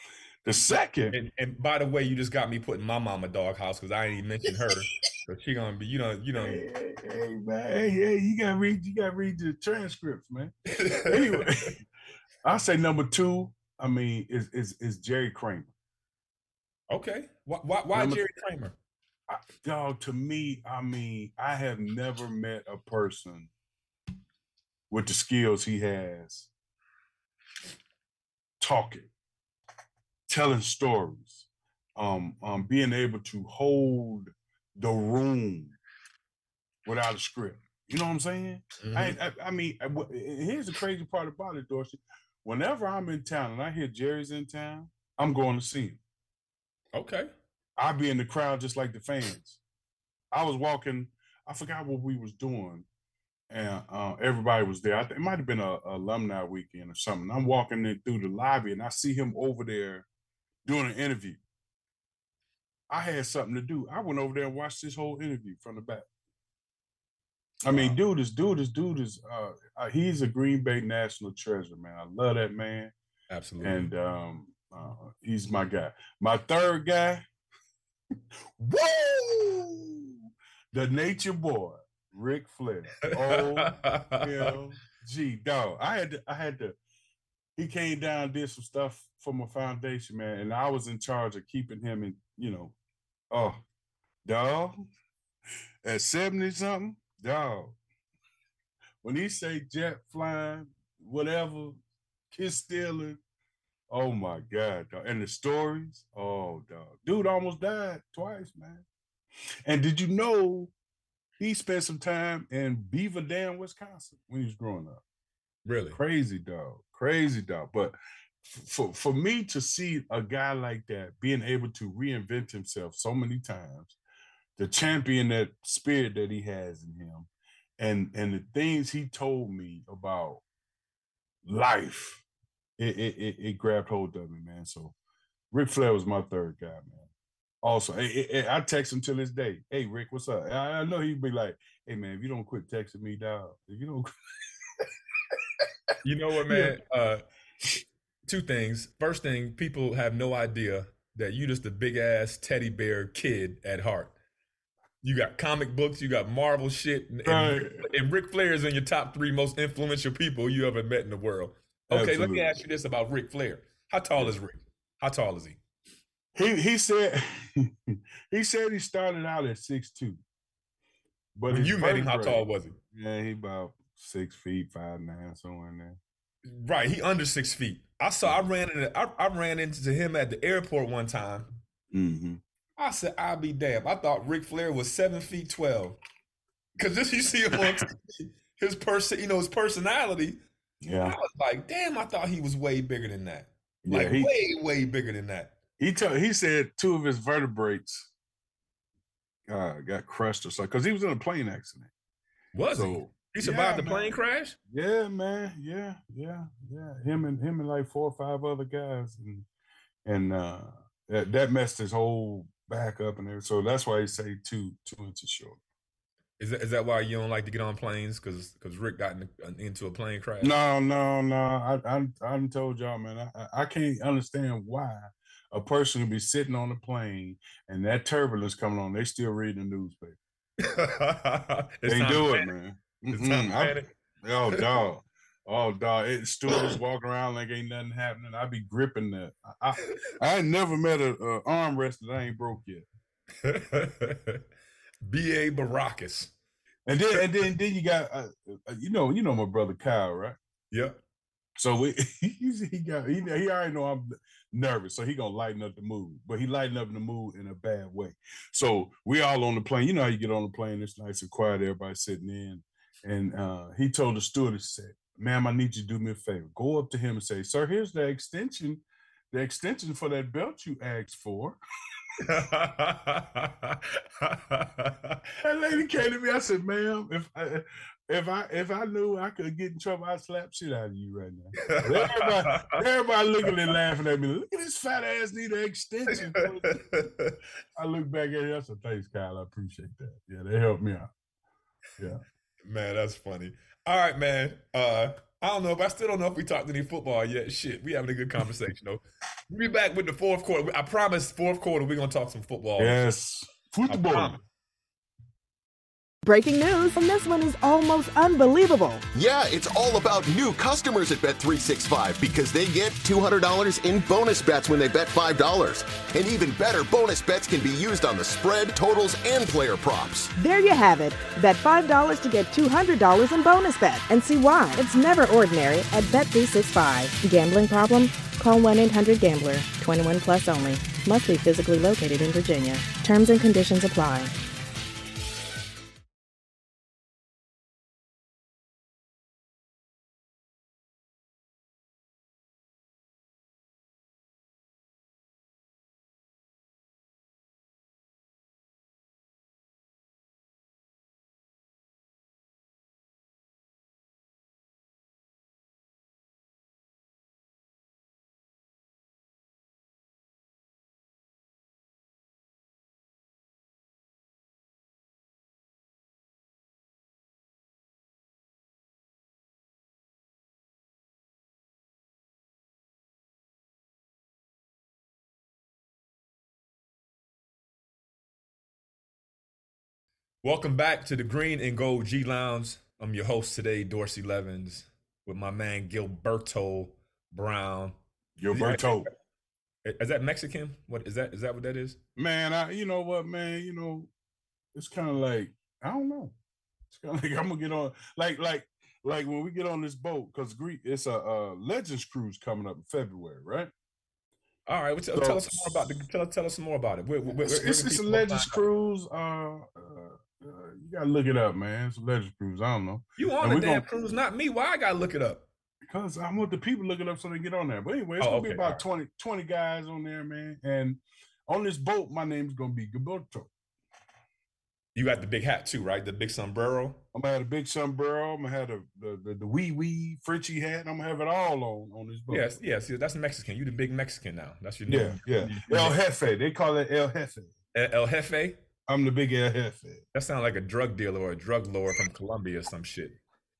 [SPEAKER 4] The second.
[SPEAKER 3] And, and by the way, you just got me putting my mama doghouse because I ain't even mentioned her. So she gonna be, you know, you know.
[SPEAKER 4] Hey, hey, hey, man, hey, hey, you gotta read, you gotta read the transcripts, man. Anyway, I say number two. I mean, is is is Jerry Kramer.
[SPEAKER 3] Okay, why why, why
[SPEAKER 4] number,
[SPEAKER 3] Jerry Kramer?
[SPEAKER 4] I, dog, to me, I mean, I have never met a person with the skills he has, talking, telling stories, um, um, being able to hold the room without a script. You know what I'm saying? Mm-hmm. I, I, I mean, I, here's the crazy part about it, Dorsey. Whenever I'm in town and I hear Jerry's in town, I'm going to see him.
[SPEAKER 3] Okay.
[SPEAKER 4] I'll be in the crowd just like the fans. I was walking, I forgot what we was doing, and uh, everybody was there. I th- it might have been a, a alumni weekend or something. I'm walking in through the lobby and I see him over there doing an interview. I had something to do. I went over there and watched this whole interview from the back. I mean, wow. dude is dude is dude is uh, uh, he's a Green Bay national treasure, man. I love that man.
[SPEAKER 3] Absolutely.
[SPEAKER 4] And um, uh, he's my guy. My third guy, woo, the nature boy, Ric Flair. O M G, dog. I had to, I had to. He came down, did some stuff for my foundation, man, and I was in charge of keeping him in. You know, oh, dog. At seventy something. Dog, when he say jet flying, whatever, kiss stealing, oh my God, dog. And the stories, oh dog, dude almost died twice, man. And did you know he spent some time in Beaver Dam, Wisconsin when he was growing up?
[SPEAKER 3] Really?
[SPEAKER 4] Crazy dog, crazy dog. But for for me to see a guy like that being able to reinvent himself so many times, the champion, that spirit that he has in him, and and the things he told me about life, it it, it, it grabbed hold of me, man. So Ric Flair was my third guy, man. Also, it, it, I text him to this day. Hey, Rick, what's up? I, I know he'd be like, hey, man, if you don't quit texting me, dog, if you don't
[SPEAKER 3] You know what, man? Yeah. Uh, two things. First thing, people have no idea that you just a big-ass teddy bear kid at heart. You got comic books, you got Marvel shit, and, right. and, and Ric Flair is in your top three most influential people you ever met in the world. Okay, Absolutely. Let me ask you this about Ric Flair. How tall is Rick? How tall is he?
[SPEAKER 4] He he said he said he started out at six two. But
[SPEAKER 3] when you met him, how tall was he?
[SPEAKER 4] Yeah, he about six feet, five nine, somewhere in there.
[SPEAKER 3] Right, he under six feet. I saw. I ran into. I, I ran into him at the airport one time.
[SPEAKER 4] Mm-hmm.
[SPEAKER 3] I said, "I'll be damned." I thought Ric Flair was seven feet twelve. Because just you see him on his person, you know, his personality.
[SPEAKER 4] Yeah,
[SPEAKER 3] I was like, "Damn!" I thought he was way bigger than that. Yeah, like
[SPEAKER 4] he,
[SPEAKER 3] way, way bigger than that.
[SPEAKER 4] He told. He said two of his vertebrae uh, got crushed or something because he was in a plane accident.
[SPEAKER 3] Was so, he? He survived yeah, the plane
[SPEAKER 4] man.
[SPEAKER 3] crash?
[SPEAKER 4] Yeah, man. Yeah, yeah, yeah. Him and him and like four or five other guys, and and uh, that, that messed his whole back up and everything. So that's why he say two two inches short.
[SPEAKER 3] Is that is that why you don't like to get on planes? Because because Rick got in, into a plane crash?
[SPEAKER 4] No, no, no. I I I told y'all, man. I I can't understand why a person would be sitting on a plane and that turbulence coming on, they still reading the newspaper. They do it, man. I, oh, dog. Oh, dog. It, stewardess walking around like ain't nothing happening. I be gripping that. I, I, I ain't never met a, a armrest that I ain't broke yet.
[SPEAKER 3] B A Baracus.
[SPEAKER 4] And then, and then, then you got, uh, you know, you know my brother Kyle, right?
[SPEAKER 3] Yeah.
[SPEAKER 4] So we, he, he got, he, he already know I'm nervous, so he gonna lighten up the mood. But he lighten up the mood in a bad way. So we all on the plane. You know how you get on the plane, it's nice and quiet, everybody sitting in. And uh, he told the stewardess, said, "Ma'am, I need you to do me a favor. Go up to him and say, sir, here's the extension, the extension for that belt you asked for." That lady came to me. I said, "Ma'am, if I, if I if I knew I could get in trouble, I'd slap shit out of you right now." Everybody, everybody looking and laughing at me. Look at this fat ass need an extension. I look back at it. I said, "Thanks, Kyle. I appreciate that. Yeah, they helped me out." Yeah.
[SPEAKER 3] Man, that's funny. All right, man. Uh, I don't know if I still don't know if we talked any football yet. Shit, we having a good conversation though. We'll be back with the fourth quarter. I promise, fourth quarter, we're going to talk some football.
[SPEAKER 4] Yes. Football.
[SPEAKER 5] Breaking news, and this one is almost unbelievable.
[SPEAKER 1] Yeah, it's all about new customers at Bet three sixty-five because they get two hundred dollars in bonus bets when they bet five dollars. And even better, bonus bets can be used on the spread, totals, and player props.
[SPEAKER 5] There you have it. Bet five dollars to get two hundred dollars in bonus bets. And see why. It's never ordinary at Bet three sixty-five. Gambling problem? Call one eight hundred gambler. twenty-one plus only. Must be physically located in Virginia. Terms and conditions apply.
[SPEAKER 3] Welcome back to the Green and Gold G Lounge. I'm your host today, Dorsey Levens, with my man Gilberto Brown.
[SPEAKER 4] Gilberto.
[SPEAKER 3] Is that Mexican? What is that? Is that what that is?
[SPEAKER 4] Man, I you know what, man, you know, it's kind of like, I don't know. It's kind of like I'm gonna get on like like like when we get on this boat, because it's a, a Legends cruise coming up in February, right?
[SPEAKER 3] All right, well, tell, so, tell us more about the, tell, tell us more about it. Where, where,
[SPEAKER 4] it's
[SPEAKER 3] where
[SPEAKER 4] it's, it's a Legends cruise. Uh, uh, uh, you gotta look it up, man. It's a Legends cruise. I don't know.
[SPEAKER 3] You on the damn gonna, cruise, not me. Why I gotta look it up?
[SPEAKER 4] Because I want the people looking up so they get on there. But anyway, it's oh, gonna okay. be about right. twenty, twenty guys on there, man. And on this boat, my name's gonna be Gilberto.
[SPEAKER 3] You got the big hat too, right? The big sombrero.
[SPEAKER 4] I'm gonna have a big sombrero. I'm gonna have the the the, the wee wee Frenchy hat. I'm gonna have it all on on this boat.
[SPEAKER 3] Yes, yes, that's Mexican. You the big Mexican now. That's your
[SPEAKER 4] yeah,
[SPEAKER 3] name.
[SPEAKER 4] yeah. yeah. El Jefe. They call it El Jefe.
[SPEAKER 3] El Jefe.
[SPEAKER 4] I'm the big El Jefe.
[SPEAKER 3] That sounds like a drug dealer or a drug lord from Colombia or some shit.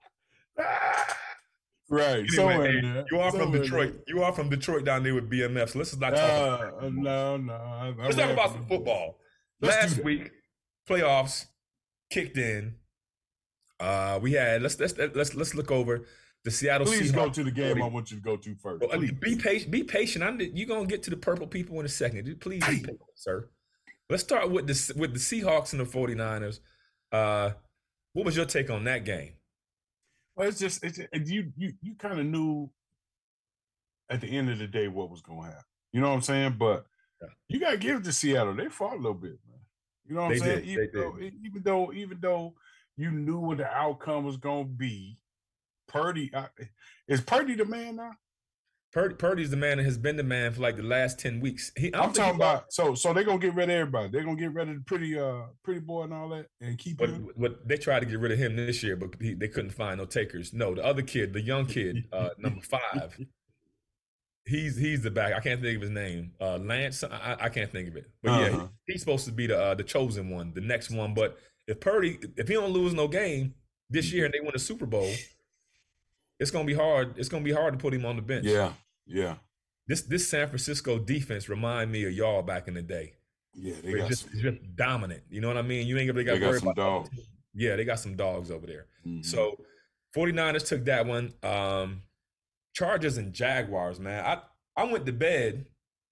[SPEAKER 4] Right.
[SPEAKER 3] Anyway,
[SPEAKER 4] somewhere
[SPEAKER 3] hey,
[SPEAKER 4] there.
[SPEAKER 3] You are
[SPEAKER 4] somewhere
[SPEAKER 3] from Detroit. There. You are from Detroit down there with B M F. So let's not talk
[SPEAKER 4] uh,
[SPEAKER 3] about that.
[SPEAKER 4] No, no. I,
[SPEAKER 3] let's talk about some football. Last week, playoffs kicked in. Uh, we had let's let's let's let's look over the Seattle
[SPEAKER 4] Please
[SPEAKER 3] Seahawks.
[SPEAKER 4] go to the game I want you to go to first.
[SPEAKER 3] Well, be patient. Be patient. I'm you're gonna get to the purple people in a second. Please be patient, sir. Let's start with the with the Seahawks and the forty-niners. Uh, what was your take on that game?
[SPEAKER 4] Well, it's just it's you you you kind of knew at the end of the day what was going to happen. You know what I'm saying? But yeah. you got to give it to Seattle. They fought a little bit, man. You know what I'm
[SPEAKER 3] they
[SPEAKER 4] saying?
[SPEAKER 3] Did.
[SPEAKER 4] Even,
[SPEAKER 3] they
[SPEAKER 4] though,
[SPEAKER 3] did.
[SPEAKER 4] even though even though you knew what the outcome was going to be, Purdy uh, is Purdy the man now?
[SPEAKER 3] Purdy, Purdy's the man and has been the man for like the last ten weeks. He,
[SPEAKER 4] I'm talking about so so they're gonna get rid of everybody. They're gonna get rid of the pretty uh pretty boy and all that and keep
[SPEAKER 3] but,
[SPEAKER 4] him.
[SPEAKER 3] But they tried to get rid of him this year, but he, they couldn't find no takers. No, the other kid, the young kid, uh, number five, he's he's the back. I can't think of his name. Uh, Lance, I, I can't think of it. But uh-huh. yeah, he, he's supposed to be the uh, the chosen one, the next one. But if Purdy, if he don't lose no game this year and they win a Super Bowl, it's gonna be hard. It's gonna be hard to put him on the bench.
[SPEAKER 4] Yeah, yeah.
[SPEAKER 3] This this San Francisco defense remind me of y'all back in the day.
[SPEAKER 4] Yeah, they got
[SPEAKER 3] just,
[SPEAKER 4] some,
[SPEAKER 3] just dominant. You know what I mean? You ain't they got,
[SPEAKER 4] they got
[SPEAKER 3] worry
[SPEAKER 4] some
[SPEAKER 3] about
[SPEAKER 4] dogs.
[SPEAKER 3] That. Yeah, they got some dogs over there.
[SPEAKER 4] Mm-hmm.
[SPEAKER 3] So forty-niners took that one. Um, Chargers and Jaguars, man. I, I went to bed.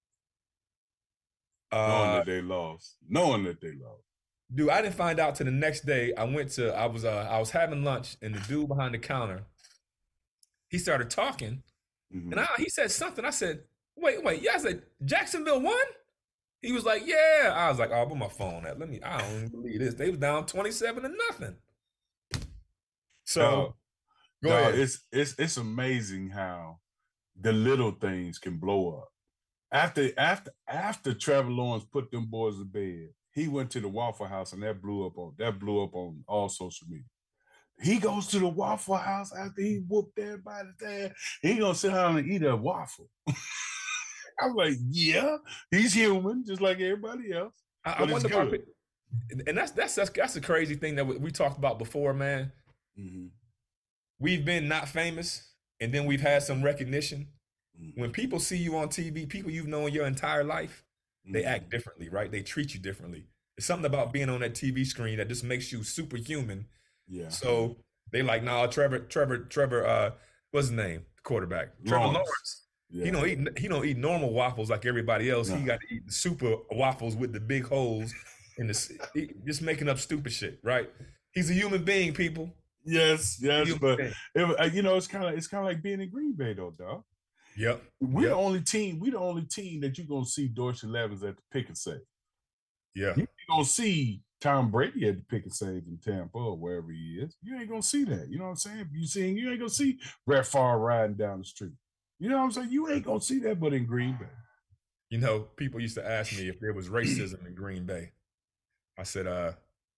[SPEAKER 4] Uh, knowing that
[SPEAKER 3] Uh,
[SPEAKER 4] they lost. Knowing that they lost.
[SPEAKER 3] dude, I didn't find out till the next day. I went to I was uh, I was having lunch and the dude behind the counter, he started talking.
[SPEAKER 4] Mm-hmm.
[SPEAKER 3] And I, he said something. I said, wait, wait. Yeah, I said, Jacksonville won? He was like, yeah. I was like, oh, put my phone at. Let me, I don't even believe this. They was down twenty-seven to nothing. So,
[SPEAKER 4] Dog,
[SPEAKER 3] go
[SPEAKER 4] dog,
[SPEAKER 3] ahead.
[SPEAKER 4] It's, it's, it's amazing how the little things can blow up. After, after, after Trevor Lawrence put them boys to bed, he went to the Waffle House and that blew up on, that blew up on all social media. He goes to the Waffle House after he whooped everybody's ass. He gonna sit down and eat a waffle. I'm like, yeah, he's human, just like everybody else.
[SPEAKER 3] I, I wonder about it. And that's that's that's that's a crazy thing that we, we talked about before, man.
[SPEAKER 4] Mm-hmm.
[SPEAKER 3] We've been not famous, and then we've had some recognition. Mm-hmm. When people see you on T V, people you've known your entire life, they mm-hmm. act differently, right? They treat you differently. It's something about being on that T V screen that just makes you superhuman. Yeah. So they like, nah, Trevor, Trevor, Trevor, uh, what's his name? Quarterback. Trevor Lawrence. Lawrence. Yeah. He don't eat he don't eat normal waffles like everybody else. No. He got to eat the super waffles with the big holes in the just making up stupid shit, right? He's a human being, people.
[SPEAKER 4] Yes, yes, but it, you know, it's kind of it's kind of like being in Green Bay, though, dog.
[SPEAKER 3] Yep,
[SPEAKER 4] we're
[SPEAKER 3] yep.
[SPEAKER 4] the only team. We're the only team that you're gonna see Dorsey Levens at the pick and save.
[SPEAKER 3] Yeah,
[SPEAKER 4] you're gonna see Tom Brady at the pick and save in Tampa or wherever he is. You ain't gonna see that. You know what I'm saying? You seeing you ain't gonna see Brett Favre riding down the street. You know what I'm saying? You ain't gonna see that, but in Green Bay.
[SPEAKER 3] You know, people used to ask me if there was racism in Green Bay. I said, uh.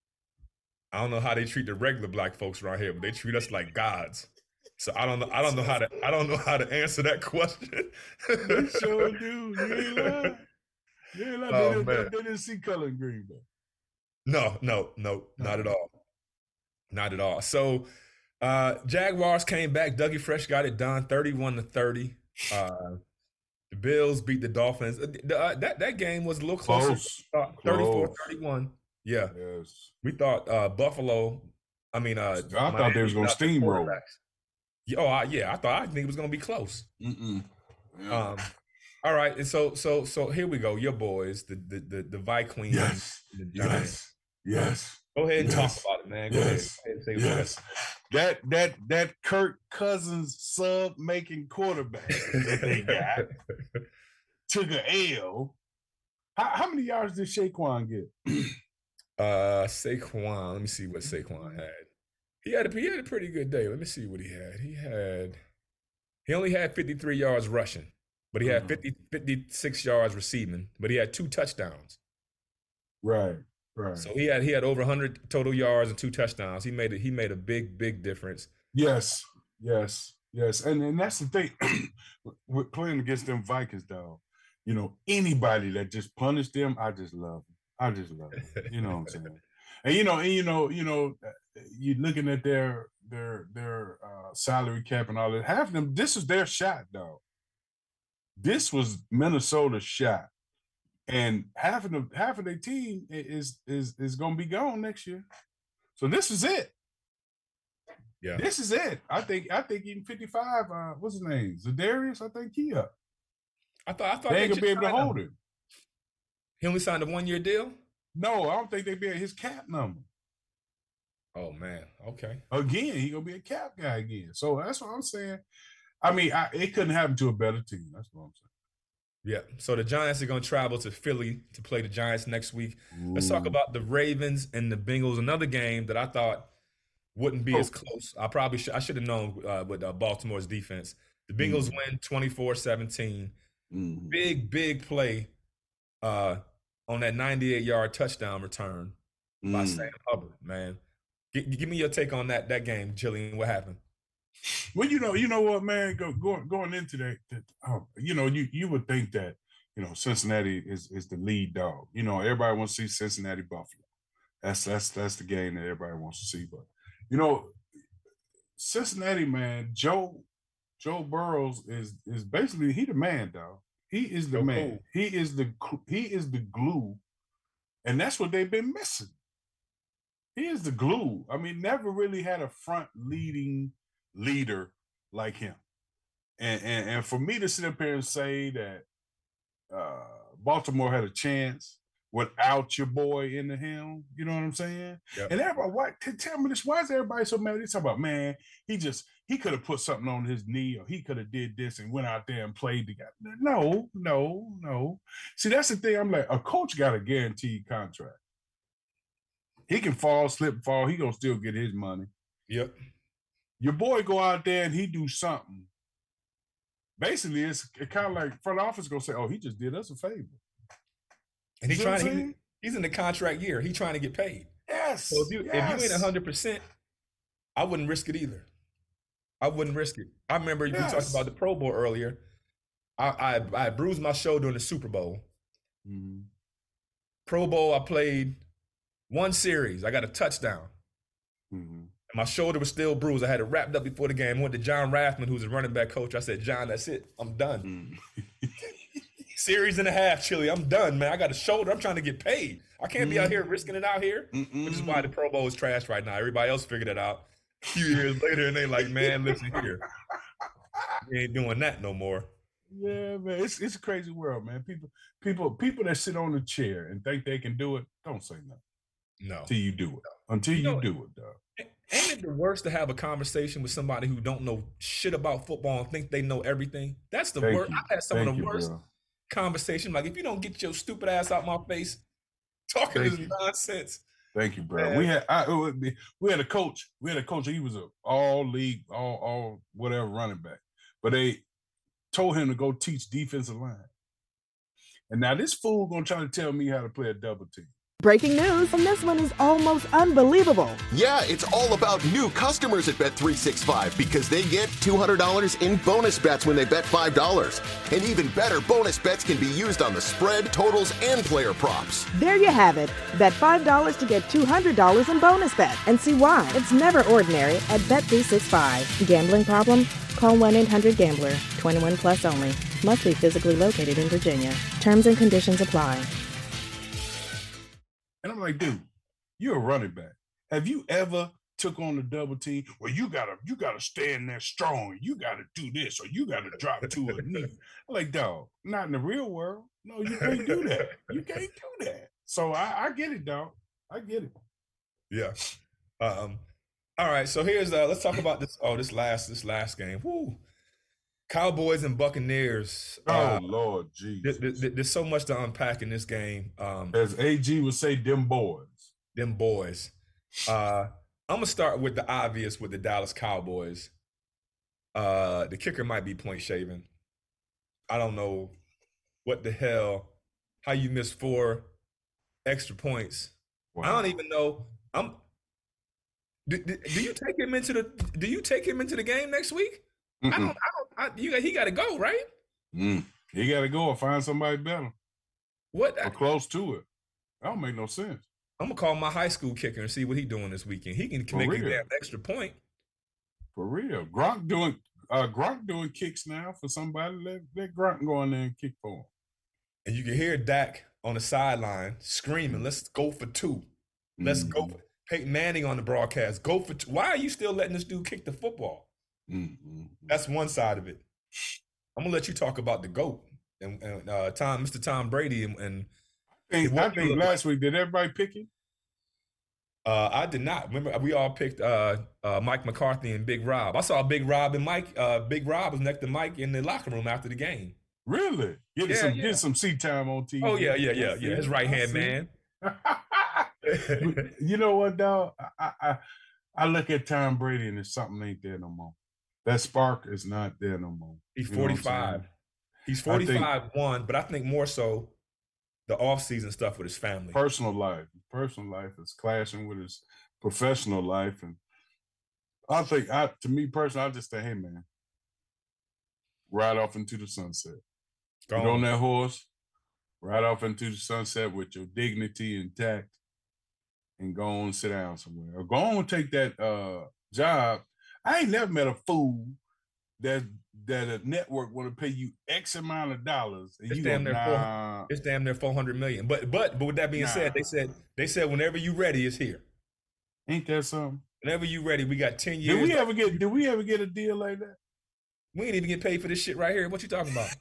[SPEAKER 3] I don't know how they treat the regular black folks around here, but they treat us like gods. So I don't know. I don't know how to. I don't know how to answer that question.
[SPEAKER 4] They sure do. You ain't lying. You ain't lying. Oh, they, they, they didn't see color in Green Bay.
[SPEAKER 3] No, no, no, not at all. Not at all. So uh, Jaguars came back. Dougie Fresh got it done, thirty-one to thirty. Uh, the Bills beat the Dolphins. The, uh, that that game was a little closer.
[SPEAKER 4] Close.
[SPEAKER 3] thirty-four thirty-one. Yeah.
[SPEAKER 4] Yes.
[SPEAKER 3] We thought uh, Buffalo, I mean, uh,
[SPEAKER 4] I thought Miami, they was going to steamroll.
[SPEAKER 3] Oh, I, yeah, I thought I think it was going to be close.
[SPEAKER 4] Mm-mm. Yeah.
[SPEAKER 3] Um, all right, and so so so here we go. Your boys, the the the, the Vikings.
[SPEAKER 4] Yes.
[SPEAKER 3] The
[SPEAKER 4] yes. Yes.
[SPEAKER 3] Go ahead and
[SPEAKER 4] yes.
[SPEAKER 3] talk about it, man. Go
[SPEAKER 4] yes.
[SPEAKER 3] ahead. Go ahead and
[SPEAKER 4] say yes. That that that Kirk Cousins sub making quarterback that they got took an L. How, how many yards did Saquon get?
[SPEAKER 3] Uh, Saquon. Let me see what Saquon had. He had a he had a pretty good day. Let me see what he had. He had he only had fifty-three yards rushing, but he had mm-hmm. fifty, fifty-six yards receiving. But he had two touchdowns.
[SPEAKER 4] Right, right.
[SPEAKER 3] So he had he had over one hundred total yards and two touchdowns. He made it. He made a big big difference.
[SPEAKER 4] Yes, yes, yes. And and that's the thing with playing against them Vikings, dog. You know, anybody that just punished them, I just love them. I just love it. You know what I'm saying? And you know, and you know, you know, you're looking at their their their uh, salary cap and all that. Half of them, this is their shot, though. This was Minnesota's shot, and half of them, half of their team is is is going to be gone next year. So this is it.
[SPEAKER 3] Yeah,
[SPEAKER 4] this is it. I think. I think even fifty-five. Uh, what's his name? Zadarius. I think he up.
[SPEAKER 3] I thought. I thought
[SPEAKER 4] they ain't gonna be able to hold him.
[SPEAKER 3] He only signed a one-year deal?
[SPEAKER 4] No, I don't think they be at his cap number.
[SPEAKER 3] Oh, man. Okay.
[SPEAKER 4] Again, he going to be a cap guy again. So that's what I'm saying. I mean, I, it couldn't happen to a better team. That's what I'm saying.
[SPEAKER 3] Yeah. So the Giants are going to travel to Philly to play the Giants next week. Ooh. Let's talk about the Ravens and the Bengals, another game that I thought wouldn't be oh. as close. I probably should I should have known uh, with uh, Baltimore's defense. The Bengals mm. win twenty-four seventeen. Mm. Big, big play. Uh, on that ninety-eight yard touchdown return mm. by Sam Hubbard, man. G- give me your take on that that game, Jillian. What happened?
[SPEAKER 4] Well, you know, you know what, man. Go, go, going into that, that oh, you know, you you would think that you know Cincinnati is is the lead dog. You know, everybody wants to see Cincinnati Buffalo. That's that's that's the game that everybody wants to see. But you know, Cincinnati, man, Joe Joe Burrows is is basically he the man, dog. He is the so man. Cool. He is the he is the glue, and that's what they've been missing. He is the glue. I mean, never really had a front leading leader like him. And and, and for me to sit up here and say that uh, Baltimore had a chance without your boy in the helm, you know what I'm saying? Yep. And everybody, why, tell me this, why is everybody so mad? They talk about, man, he just, he could have put something on his knee or he could have did this and went out there and played together. No, no, no. See, that's the thing. I'm like, a coach got a guaranteed contract. He can fall, slip, fall. He gonna still get his money.
[SPEAKER 3] Yep.
[SPEAKER 4] Your boy go out there and he do something. Basically, it's it kind of like front office gonna say, oh, he just did us a favor.
[SPEAKER 3] And he's trying to, he, he's in the contract year. He's trying to get paid.
[SPEAKER 4] Yes.
[SPEAKER 3] So if you,
[SPEAKER 4] yes.
[SPEAKER 3] if you ain't one hundred percent, I wouldn't risk it either. I wouldn't risk it. I remember yes. we talked about the Pro Bowl earlier. I I, I bruised my shoulder in the Super Bowl. Mm-hmm. Pro Bowl, I played one series. I got a touchdown. Mm-hmm. And my shoulder was still bruised. I had it wrapped up before the game. I went to John Rathman, who's a running back coach. I said, John, that's it. I'm done.
[SPEAKER 4] Mm.
[SPEAKER 3] Series and a half, Chili. I'm done, man. I got a shoulder. I'm trying to get paid. I can't be out here risking it out here.
[SPEAKER 4] Mm-mm.
[SPEAKER 3] Which is why the Pro Bowl is trash right now. Everybody else figured it out a few years later, and they like, man, listen here. We ain't doing that no more.
[SPEAKER 4] Yeah, man. It's it's a crazy world, man. People, people, people that sit on the chair and think they can do it, don't say nothing.
[SPEAKER 3] No.
[SPEAKER 4] Until you do it. Until you,
[SPEAKER 3] you
[SPEAKER 4] know,
[SPEAKER 3] know,
[SPEAKER 4] do it, dog.
[SPEAKER 3] Ain't it the worst to have a conversation with somebody who don't know shit about football and think they know everything? That's the
[SPEAKER 4] Thank
[SPEAKER 3] worst.
[SPEAKER 4] you.
[SPEAKER 3] I've had some
[SPEAKER 4] Thank
[SPEAKER 3] of the
[SPEAKER 4] you,
[SPEAKER 3] worst
[SPEAKER 4] bro.
[SPEAKER 3] conversation. Like, if you don't get your stupid ass out my face talking
[SPEAKER 4] Thank
[SPEAKER 3] this
[SPEAKER 4] you.
[SPEAKER 3] nonsense.
[SPEAKER 4] Thank you, bro.
[SPEAKER 3] Man.
[SPEAKER 4] We had I, we had a coach. We had a coach. He was a all league, all all whatever running back. But they told him to go teach defensive line. And now this fool gonna try to tell me how to play a double team.
[SPEAKER 5] Breaking news, and this one is almost unbelievable.
[SPEAKER 1] Yeah, it's all about new customers at Bet three sixty-five because they get two hundred dollars in bonus bets when they bet five dollars. And even better, bonus bets can be used on the spread, totals, and player props.
[SPEAKER 5] There you have it. Bet five dollars to get two hundred dollars in bonus bets. And see why. It's never ordinary at Bet three sixty-five. Gambling problem? Call one eight hundred gambler. twenty-one plus only. Must be physically located in Virginia. Terms and conditions apply.
[SPEAKER 4] And I'm like, dude, you're a running back. Have you ever took on the double team? Well, you gotta, you gotta stand there strong. You gotta do this, or you gotta drop to a knee. I'm like, dog, not in the real world. No, you can't do that. You can't do that. So I, I get it, dog. I get it.
[SPEAKER 3] Yeah. Um. All right. So here's uh. Let's talk about this. Oh, this last this last game. Woo. Cowboys and Buccaneers.
[SPEAKER 4] Oh
[SPEAKER 3] uh,
[SPEAKER 4] Lord, Jesus.
[SPEAKER 3] There, there, there's so much to unpack in this game. Um,
[SPEAKER 4] As A G would say, them boys.
[SPEAKER 3] them boys. Uh, I'm gonna start with the obvious with the Dallas Cowboys. Uh, the kicker might be Point Shaving. I don't know what the hell, how you miss four extra points.
[SPEAKER 4] Wow.
[SPEAKER 3] I don't even know. I'm. Do, do, do you take him into the? Do you take him into the game next week?
[SPEAKER 4] Mm-mm.
[SPEAKER 3] I don't. I don't. I, you got. He got to go, right?
[SPEAKER 4] Mm. He got to go or find somebody better
[SPEAKER 3] What?
[SPEAKER 4] or close to it. That don't make no sense.
[SPEAKER 3] I'm gonna call my high school kicker and see what he doing this weekend. He can
[SPEAKER 4] For
[SPEAKER 3] make
[SPEAKER 4] real.
[SPEAKER 3] a damn extra point.
[SPEAKER 4] For real. Gronk doing uh Gronk doing kicks now for somebody. Let, let Gronk go in there and kick for him.
[SPEAKER 3] And you can hear Dak on the sideline screaming, "Let's go for two. Let's
[SPEAKER 4] mm-hmm.
[SPEAKER 3] go for." Peyton Manning on the broadcast, "Go for two." Why are you still letting this dude kick the football?
[SPEAKER 4] Mm-hmm.
[SPEAKER 3] That's one side of it. I'm gonna let you talk about the GOAT and, and uh, Tom, Mister Tom Brady, and, and
[SPEAKER 4] I think, I think last week, did everybody pick him?
[SPEAKER 3] uh, I did not. Remember, we all picked uh, uh, Mike McCarthy and Big Rob. I saw Big Rob and Mike. Uh, Big Rob was next to Mike in the locker room after the game.
[SPEAKER 4] Really? Getting
[SPEAKER 3] Yeah,
[SPEAKER 4] some
[SPEAKER 3] yeah.
[SPEAKER 4] getting some seat time on T V.
[SPEAKER 3] Oh yeah, yeah, yeah,
[SPEAKER 4] I see
[SPEAKER 3] yeah. His
[SPEAKER 4] it.
[SPEAKER 3] right
[SPEAKER 4] I
[SPEAKER 3] hand
[SPEAKER 4] see
[SPEAKER 3] man.
[SPEAKER 4] it. You know what, dog? I, I I look at Tom Brady and it's something ain't there no more. That spark is not there no more.
[SPEAKER 3] He's
[SPEAKER 4] You know what I'm
[SPEAKER 3] forty-five.
[SPEAKER 4] saying?
[SPEAKER 3] He's
[SPEAKER 4] I think-
[SPEAKER 3] forty-five, one, but I think more so the off-season stuff with his family.
[SPEAKER 4] Personal life, personal life is clashing with his professional life, and I think, I to me personally, I just say, hey man, ride off into the sunset. Get on that horse, ride off into the sunset with your dignity intact, and go on and sit down somewhere. Or go on and take that uh, job. I ain't never met a fool that that a network want to pay you X amount of dollars, and
[SPEAKER 3] It's
[SPEAKER 4] you
[SPEAKER 3] damn
[SPEAKER 4] go,
[SPEAKER 3] near four-
[SPEAKER 4] nah.
[SPEAKER 3] It's damn near four hundred million. But but but with that being
[SPEAKER 4] Nah.
[SPEAKER 3] said, they said they said whenever you ready, it's here.
[SPEAKER 4] Ain't that something?
[SPEAKER 3] Whenever you ready, we got ten years.
[SPEAKER 4] Did we ever get? Did we ever get a deal like that?
[SPEAKER 3] We ain't even get paid for this shit right here. What you talking about?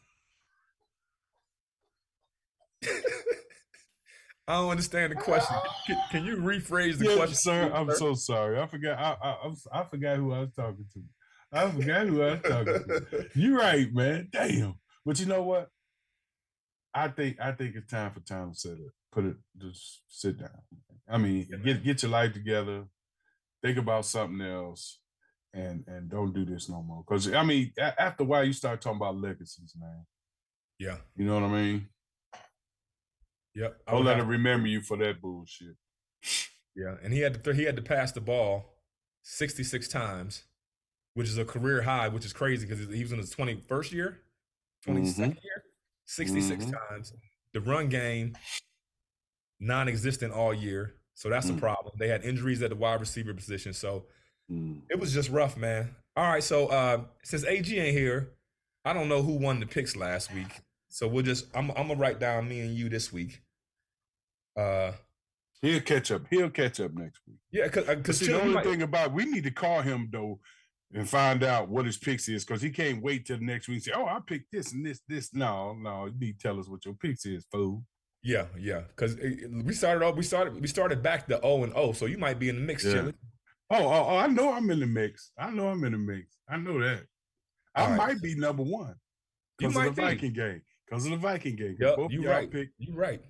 [SPEAKER 3] I don't understand the question. Can, can you rephrase the
[SPEAKER 4] Yes,
[SPEAKER 3] question,
[SPEAKER 4] sir. I'm
[SPEAKER 3] sir?
[SPEAKER 4] so sorry. I forgot. I, I I'm- I forgot who I was talking to. I forgot who I was talking to. You right, man. Damn. But you know what? I think I think it's time for Tom to sit it. Put it. Just sit down. I mean, get get your life together. Think about something else, and and don't do this no more. Because I mean, a- after a while, you start talking about legacies, man.
[SPEAKER 3] Yeah.
[SPEAKER 4] You know what I mean?
[SPEAKER 3] Yep. I
[SPEAKER 4] Don't
[SPEAKER 3] would
[SPEAKER 4] let
[SPEAKER 3] have-
[SPEAKER 4] him remember you for that bullshit.
[SPEAKER 3] Yeah, and he had to th- he had to pass the ball sixty-six times, which is a career high, which is crazy because he was in his twenty-first year, twenty-second year, sixty-six
[SPEAKER 4] Mhm.
[SPEAKER 3] times. The run game, non-existent all year, so that's
[SPEAKER 4] Mm.
[SPEAKER 3] a problem. They had injuries at the wide receiver position, so
[SPEAKER 4] Mm.
[SPEAKER 3] It was just rough, man. All right, so uh, since A G ain't here, I don't know who won the picks last week. So we'll just I'm I'm gonna write down me and you this week. Uh,
[SPEAKER 4] He'll catch up. He'll catch up next week.
[SPEAKER 3] yeah, because uh,
[SPEAKER 4] See, the only thing about we need to call him though and find out what his picks is, because he can't wait till the next week and say, "Oh, I picked this and this, this." No, no, you need to tell us what your picks is, fool.
[SPEAKER 3] Yeah, yeah, because we started off. We started. We started back to O and O, so you might be in the mix,
[SPEAKER 4] Yeah.
[SPEAKER 3] Chili.
[SPEAKER 4] Oh, oh, oh, I know I'm in the mix. I know I'm in the mix. I know that. I
[SPEAKER 3] All right.
[SPEAKER 4] might be number one
[SPEAKER 3] You
[SPEAKER 4] because of
[SPEAKER 3] might
[SPEAKER 4] the
[SPEAKER 3] be.
[SPEAKER 4] Viking game. Because of the Viking game. 'Cause
[SPEAKER 3] Yep,
[SPEAKER 4] both
[SPEAKER 3] you
[SPEAKER 4] y'all
[SPEAKER 3] right.
[SPEAKER 4] picked-
[SPEAKER 3] You right,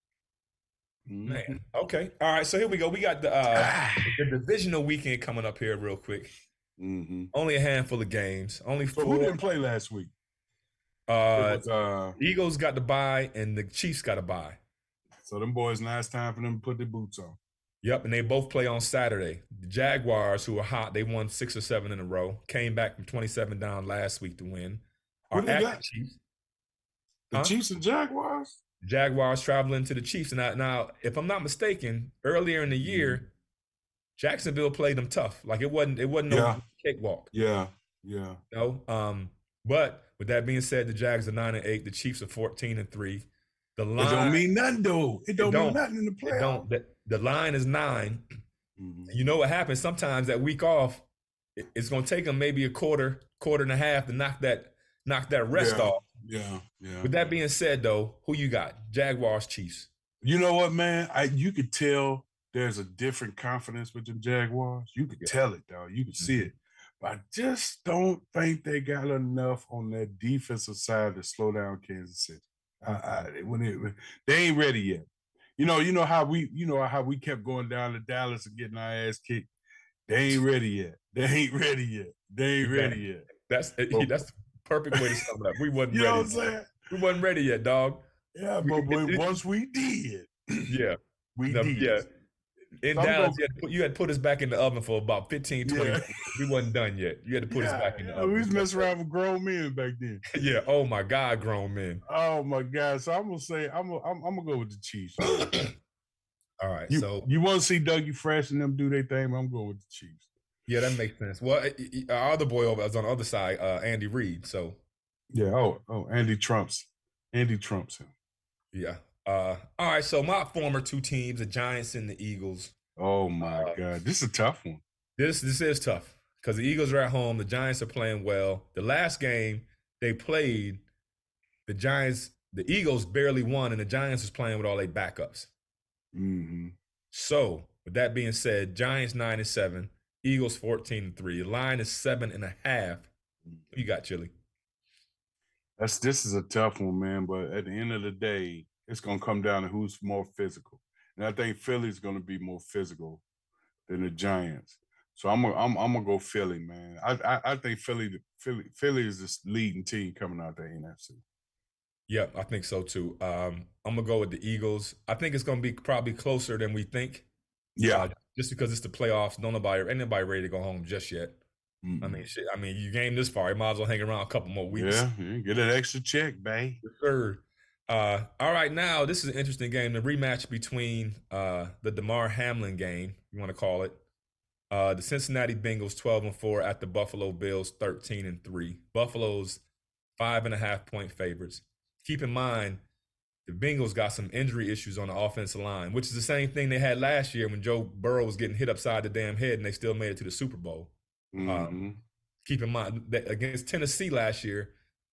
[SPEAKER 4] Mhm.
[SPEAKER 3] man. Okay, all right. So here we go. We got the uh,
[SPEAKER 4] Ah.
[SPEAKER 3] the divisional weekend coming up here real quick.
[SPEAKER 4] Mhm.
[SPEAKER 3] Only a handful of games. Only
[SPEAKER 4] So
[SPEAKER 3] four.
[SPEAKER 4] who didn't play last week?
[SPEAKER 3] Uh,
[SPEAKER 4] It was, uh,
[SPEAKER 3] Eagles got to buy, and the Chiefs got to buy.
[SPEAKER 4] so them boys, now it's time for them to put their boots on.
[SPEAKER 3] Yep, and they both play on Saturday. The Jaguars, who are hot, they won six or seven in a row. Came back from twenty-seven down last week to win.
[SPEAKER 4] Who
[SPEAKER 3] Are
[SPEAKER 4] they
[SPEAKER 3] at
[SPEAKER 4] got?
[SPEAKER 3] the Chiefs.
[SPEAKER 4] The
[SPEAKER 3] Huh?
[SPEAKER 4] Chiefs and Jaguars?
[SPEAKER 3] Jaguars traveling to the Chiefs. And I, now, if I'm not mistaken, earlier in the year,
[SPEAKER 4] Mm-hmm.
[SPEAKER 3] Jacksonville played them tough. Like it wasn't, it wasn't no
[SPEAKER 4] Yeah.
[SPEAKER 3] cakewalk.
[SPEAKER 4] Yeah, yeah.
[SPEAKER 3] No. Um, but with that being said, the Jags are nine and eight. The Chiefs are fourteen and three. The
[SPEAKER 4] It
[SPEAKER 3] line
[SPEAKER 4] don't mean nothing, though. It don't,
[SPEAKER 3] don't.
[SPEAKER 4] mean nothing in the
[SPEAKER 3] it
[SPEAKER 4] playoffs.
[SPEAKER 3] don't. The, the line is nine.
[SPEAKER 4] Mhm.
[SPEAKER 3] You know what happens sometimes that week off, it- it's going to take them maybe a quarter, quarter and a half to knock that knock that rest
[SPEAKER 4] Yeah.
[SPEAKER 3] off.
[SPEAKER 4] Yeah, yeah.
[SPEAKER 3] With that being said, though, who you got? Jaguars, Chiefs.
[SPEAKER 4] You know what, man? I you could tell there's a different confidence with the Jaguars. You could
[SPEAKER 3] Yeah.
[SPEAKER 4] tell it, though. You could see it. But I just don't think they got enough on that defensive side to slow down Kansas City. I, I, when it, they ain't ready yet. You know, you know how we, you know how we kept going down to Dallas and getting our ass kicked. They ain't ready yet. They ain't ready yet. They ain't ready yet.
[SPEAKER 3] That's that's the perfect way to sum it up. We wasn't
[SPEAKER 4] You know
[SPEAKER 3] ready.
[SPEAKER 4] what I'm saying?
[SPEAKER 3] We wasn't ready yet, dog.
[SPEAKER 4] Yeah, but when, once we did,
[SPEAKER 3] Yeah,
[SPEAKER 4] we
[SPEAKER 3] No,
[SPEAKER 4] did.
[SPEAKER 3] yeah. In
[SPEAKER 4] So I'm
[SPEAKER 3] Dallas,
[SPEAKER 4] gonna-
[SPEAKER 3] you had, to put, you had to put us back in the oven for about fifteen, twenty
[SPEAKER 4] Yeah.
[SPEAKER 3] minutes. We wasn't done yet. You had to put us
[SPEAKER 4] Yeah,
[SPEAKER 3] back in the
[SPEAKER 4] yeah,
[SPEAKER 3] oven.
[SPEAKER 4] we was messing around with grown men back then.
[SPEAKER 3] Yeah. Oh my God, grown men.
[SPEAKER 4] Oh my God! So I'm gonna say I'm gonna, I'm, I'm gonna go with the Chiefs.
[SPEAKER 3] All right.
[SPEAKER 4] You,
[SPEAKER 3] so
[SPEAKER 4] you want to see Dougie Fresh and them do their thing? I'm going with the Chiefs.
[SPEAKER 3] yeah, that makes sense. Well, i- i- our other boy over was on the other side, uh, Andy Reid. So
[SPEAKER 4] Yeah. Oh, oh, Andy Trump's, Andy Trump's him.
[SPEAKER 3] yeah. Uh, all right. So my former two teams, the Giants and the Eagles.
[SPEAKER 4] Oh my
[SPEAKER 3] Uh,
[SPEAKER 4] God, this is a tough one.
[SPEAKER 3] This this is tough because the Eagles are at home. The Giants are playing well. The last game they played, the Giants, the Eagles barely won, and the Giants was playing with all their backups.
[SPEAKER 4] Mm-hmm.
[SPEAKER 3] So, with that being said, Giants nine and seven, Eagles fourteen and three. The line is seven and a half. You got Chili.
[SPEAKER 4] That's this is a tough one, man. But at the end of the day, it's gonna come down to who's more physical, and I think Philly's gonna be more physical than the Giants. So I'm gonna I'm, I'm gonna go Philly, man. I, I I think Philly Philly Philly is the leading team coming out the N F C.
[SPEAKER 3] Yep, I think so too. Um, I'm gonna go with the Eagles. I think it's gonna be probably closer than we think.
[SPEAKER 4] Yeah,
[SPEAKER 3] Uh, just because it's the playoffs, don't nobody ain't nobody ready to go home just yet.
[SPEAKER 4] Mm-mm.
[SPEAKER 3] I mean, shit. I mean, you game this far, you might as well hang around a couple more weeks.
[SPEAKER 4] yeah, yeah, get that extra check, babe.
[SPEAKER 3] Third. Uh, all right, now this is an interesting game. The rematch between uh, the DeMar Hamlin game, you want to call it. Uh, the Cincinnati Bengals twelve and four at the Buffalo Bills thirteen and three. Buffalo's five and a half point favorites. Keep in mind, the Bengals got some injury issues on the offensive line, which is the same thing they had last year when Joe Burrow was getting hit upside the damn head and they still made it to the Super Bowl.
[SPEAKER 4] Mhm.
[SPEAKER 3] Keep in mind that against Tennessee last year,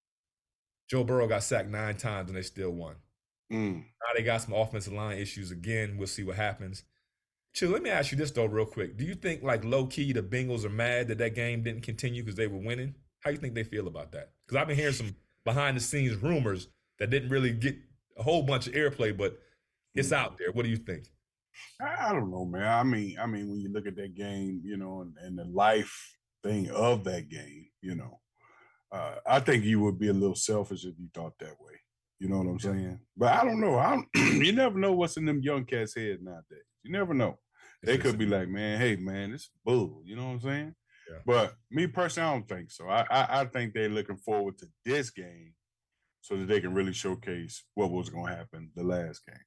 [SPEAKER 3] Joe Burrow got sacked nine times and they still won.
[SPEAKER 4] Mm.
[SPEAKER 3] Now they got some offensive line issues again. We'll see what happens. Chill, let me ask you this though, real quick. Do you think, like low key, the Bengals are mad that that game didn't continue because they were winning? How do you think they feel about that? Because I've been hearing some behind the scenes rumors that didn't really get a whole bunch of airplay, but it's out there. What do you think?
[SPEAKER 4] I I don't know, man. I mean, I mean, when you look at that game, you know, and, and the life thing of that game, you know, uh, I think you would be a little selfish if you thought that way. You know what I'm saying? But I don't know. I don't, you never know what's in them young cats' head nowadays. You never know. They could be like, man, hey, man, this is bull. You know what I'm saying?
[SPEAKER 3] Yeah.
[SPEAKER 4] But me personally, I don't think so. I, I I think they're looking forward to this game so that they can really showcase what was going to happen the last game.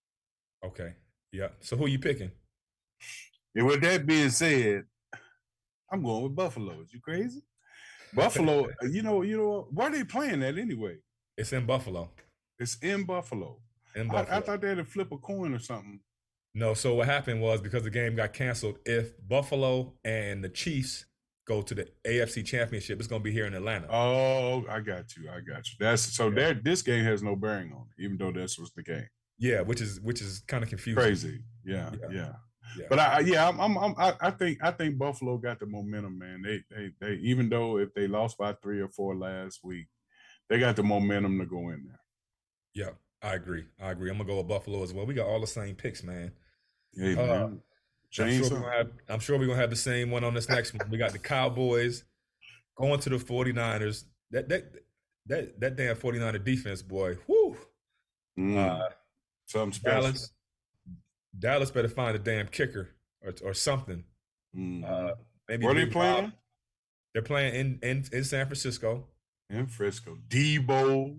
[SPEAKER 3] Okay. Yeah. So who you picking?
[SPEAKER 4] And with that being said, I'm going with Buffalo. Is you crazy? Buffalo, you know, you know, where are they playing at anyway?
[SPEAKER 3] It's in Buffalo.
[SPEAKER 4] It's in Buffalo.
[SPEAKER 3] In Buffalo.
[SPEAKER 4] I, I thought they had to flip a coin or something.
[SPEAKER 3] No, so what happened was because the game got canceled, if Buffalo and the Chiefs go to the A F C Championship, it's going to be here in Atlanta.
[SPEAKER 4] Oh, I got you. I got you. That's so yeah. that this game has no bearing on it, even though this was the game.
[SPEAKER 3] Yeah, which is which is kind of confusing.
[SPEAKER 4] Crazy. Yeah, yeah. yeah.
[SPEAKER 3] yeah.
[SPEAKER 4] But I yeah, I'm, I'm, I'm I think I think Buffalo got the momentum, man. They they they even though if they lost by three or four last week, they got the momentum to go in there.
[SPEAKER 3] Yeah, I agree. I agree. I'm gonna go with Buffalo as well. We got all the same picks, man.
[SPEAKER 4] Hey, man.
[SPEAKER 3] Uh, I'm, sure we're have, I'm sure we're gonna have the same one on this next one. We got the Cowboys going to the 49ers. That that that that damn 49er defense, boy. Whoo.
[SPEAKER 4] Mm. Uh, Something special.
[SPEAKER 3] Dallas, Dallas better find a damn kicker or or something.
[SPEAKER 4] Mm.
[SPEAKER 3] Uh, maybe
[SPEAKER 4] where are they playing?
[SPEAKER 3] Bob. They're playing in, in in San Francisco.
[SPEAKER 4] In Frisco. Debo.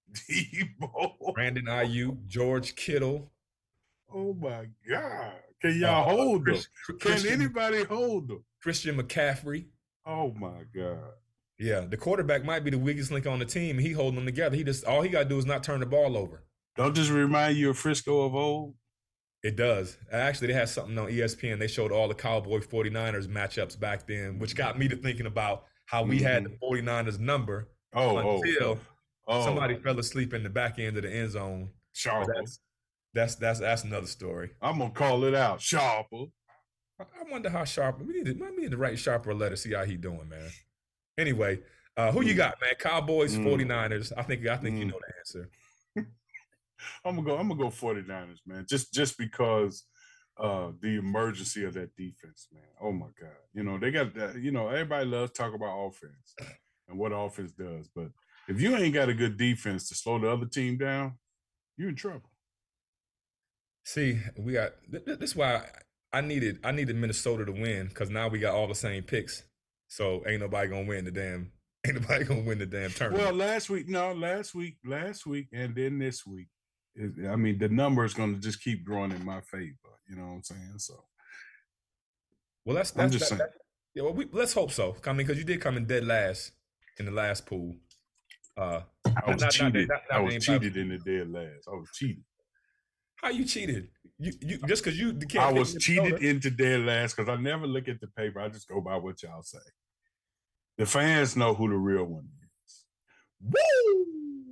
[SPEAKER 4] Debo.
[SPEAKER 3] Brandon Ayuk, George Kittle.
[SPEAKER 4] Oh my God. Can y'all uh, hold them? Can anybody hold them?
[SPEAKER 3] Christian McCaffrey.
[SPEAKER 4] Oh my God.
[SPEAKER 3] Yeah, the quarterback might be the weakest link on the team. He holding them together. He just all he got to do is not turn the ball over.
[SPEAKER 4] Don't this remind you of Frisco of old?
[SPEAKER 3] It does. Actually, they had something on E S P N. They showed all the Cowboy 49ers matchups back then, which got me to thinking about how we mm-hmm. had the 49ers number
[SPEAKER 4] oh,
[SPEAKER 3] until
[SPEAKER 4] oh, oh.
[SPEAKER 3] somebody fell asleep in the back end of the end zone.
[SPEAKER 4] Sharper.
[SPEAKER 3] That's, that's that's that's another story.
[SPEAKER 4] I'm gonna call it out. Sharper.
[SPEAKER 3] I wonder how Sharper. We need to we need to write Sharper a letter, see how he doing, man. Anyway, uh, who mm. you got, man? Cowboys, mm. 49ers. I think I think mm. you know the answer.
[SPEAKER 4] I'm gonna go. I'm gonna go 49ers, man. Just just because uh, the emergency of that defense, man. Oh my God. You know they got that. You know everybody loves to talk about offense and what offense does, but if you ain't got a good defense to slow the other team down, you're in trouble.
[SPEAKER 3] See, we got. This is why I needed. I needed Minnesota to win because now we got all the same picks. So ain't nobody gonna win the damn. Ain't nobody gonna win the damn tournament.
[SPEAKER 4] Well, last week, no, last week, last week, and then this week. I mean, the number is going to just keep growing in my favor. You know what I'm saying? So,
[SPEAKER 3] well, that's, that's
[SPEAKER 4] I'm just
[SPEAKER 3] that,
[SPEAKER 4] saying.
[SPEAKER 3] That, yeah, well, we, let's hope so. I mean, because you did come in dead last in the last pool. Uh,
[SPEAKER 4] I was
[SPEAKER 3] not,
[SPEAKER 4] cheated.
[SPEAKER 3] Not, not, not,
[SPEAKER 4] I was cheated in the dead last. I was cheated.
[SPEAKER 3] How you cheated? You, you just because you can't.
[SPEAKER 4] I was cheated into dead last because I never look at the paper. I just go by what y'all say. The fans know who the real one is. Woo!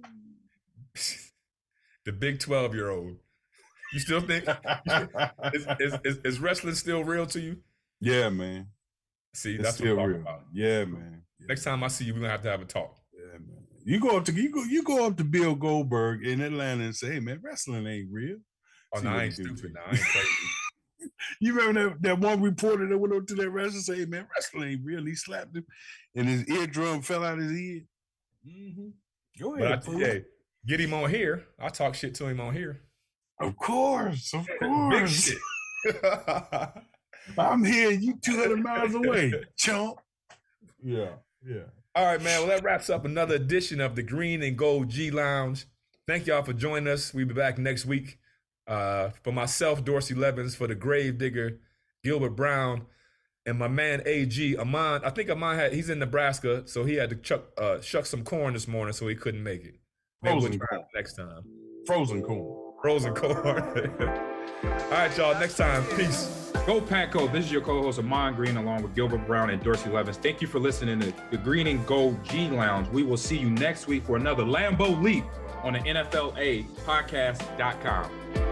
[SPEAKER 3] The big twelve-year-old. You still think is, is, is, is wrestling still real to you?
[SPEAKER 4] Yeah, man.
[SPEAKER 3] See,
[SPEAKER 4] it's
[SPEAKER 3] that's
[SPEAKER 4] still
[SPEAKER 3] what I'm
[SPEAKER 4] real.
[SPEAKER 3] about.
[SPEAKER 4] Yeah, man. Yeah.
[SPEAKER 3] Next time I see you, we're gonna have to have a talk.
[SPEAKER 4] Yeah, man. You go up to you go you go up to Bill Goldberg in Atlanta and say, "Hey, man, wrestling ain't real."
[SPEAKER 3] Oh, no, I ain't stupid. No, I ain't crazy.
[SPEAKER 4] You remember that, that one reporter that went up to that wrestler and said, "Hey, man, wrestling ain't real." He slapped him, and his eardrum fell out his head.
[SPEAKER 3] Mm-hmm. Go ahead. But I, hey, get him on here. I talk shit to him on here.
[SPEAKER 4] Of course, of course. Big shit. I'm here. You two hundred miles away, chump. Yeah, yeah.
[SPEAKER 3] All right, man. Well, that wraps up another edition of the Green and Gold G Lounge. Thank y'all for joining us. We'll be back next week. Uh, for myself, Dorsey Levens, for the Grave Digger, Gilbert Brown, and my man A G, Amon. I think Amon had, he's in Nebraska, so he had to chuck, uh, shuck some corn this morning, so he couldn't make it. Maybe
[SPEAKER 4] Frozen
[SPEAKER 3] we'll try
[SPEAKER 4] corn.
[SPEAKER 3] next time.
[SPEAKER 4] Frozen corn.
[SPEAKER 3] Frozen corn. All right, y'all. Next time. Peace.
[SPEAKER 2] Go Pack Go. This is your co-host, Amon Green, along with Gilbert Brown and Dorsey Levens. Thank you for listening to the Green and Gold G Lounge. We will see you next week for another Lambeau Leap on the N F L A podcast dot com.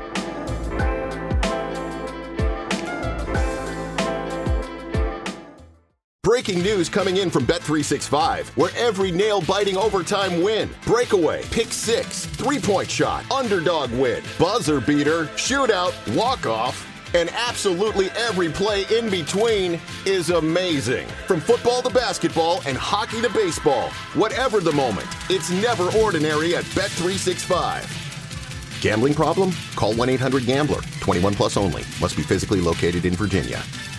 [SPEAKER 1] Breaking news coming in from Bet three sixty-five, where every nail-biting overtime win, breakaway, pick six, three-point shot, underdog win, buzzer beater, shootout, walk-off, and absolutely every play in between is amazing. From football to basketball and hockey to baseball, whatever the moment, it's never ordinary at Bet three sixty-five. Gambling problem? Call one eight hundred gambler. twenty-one plus only. Must be physically located in Virginia.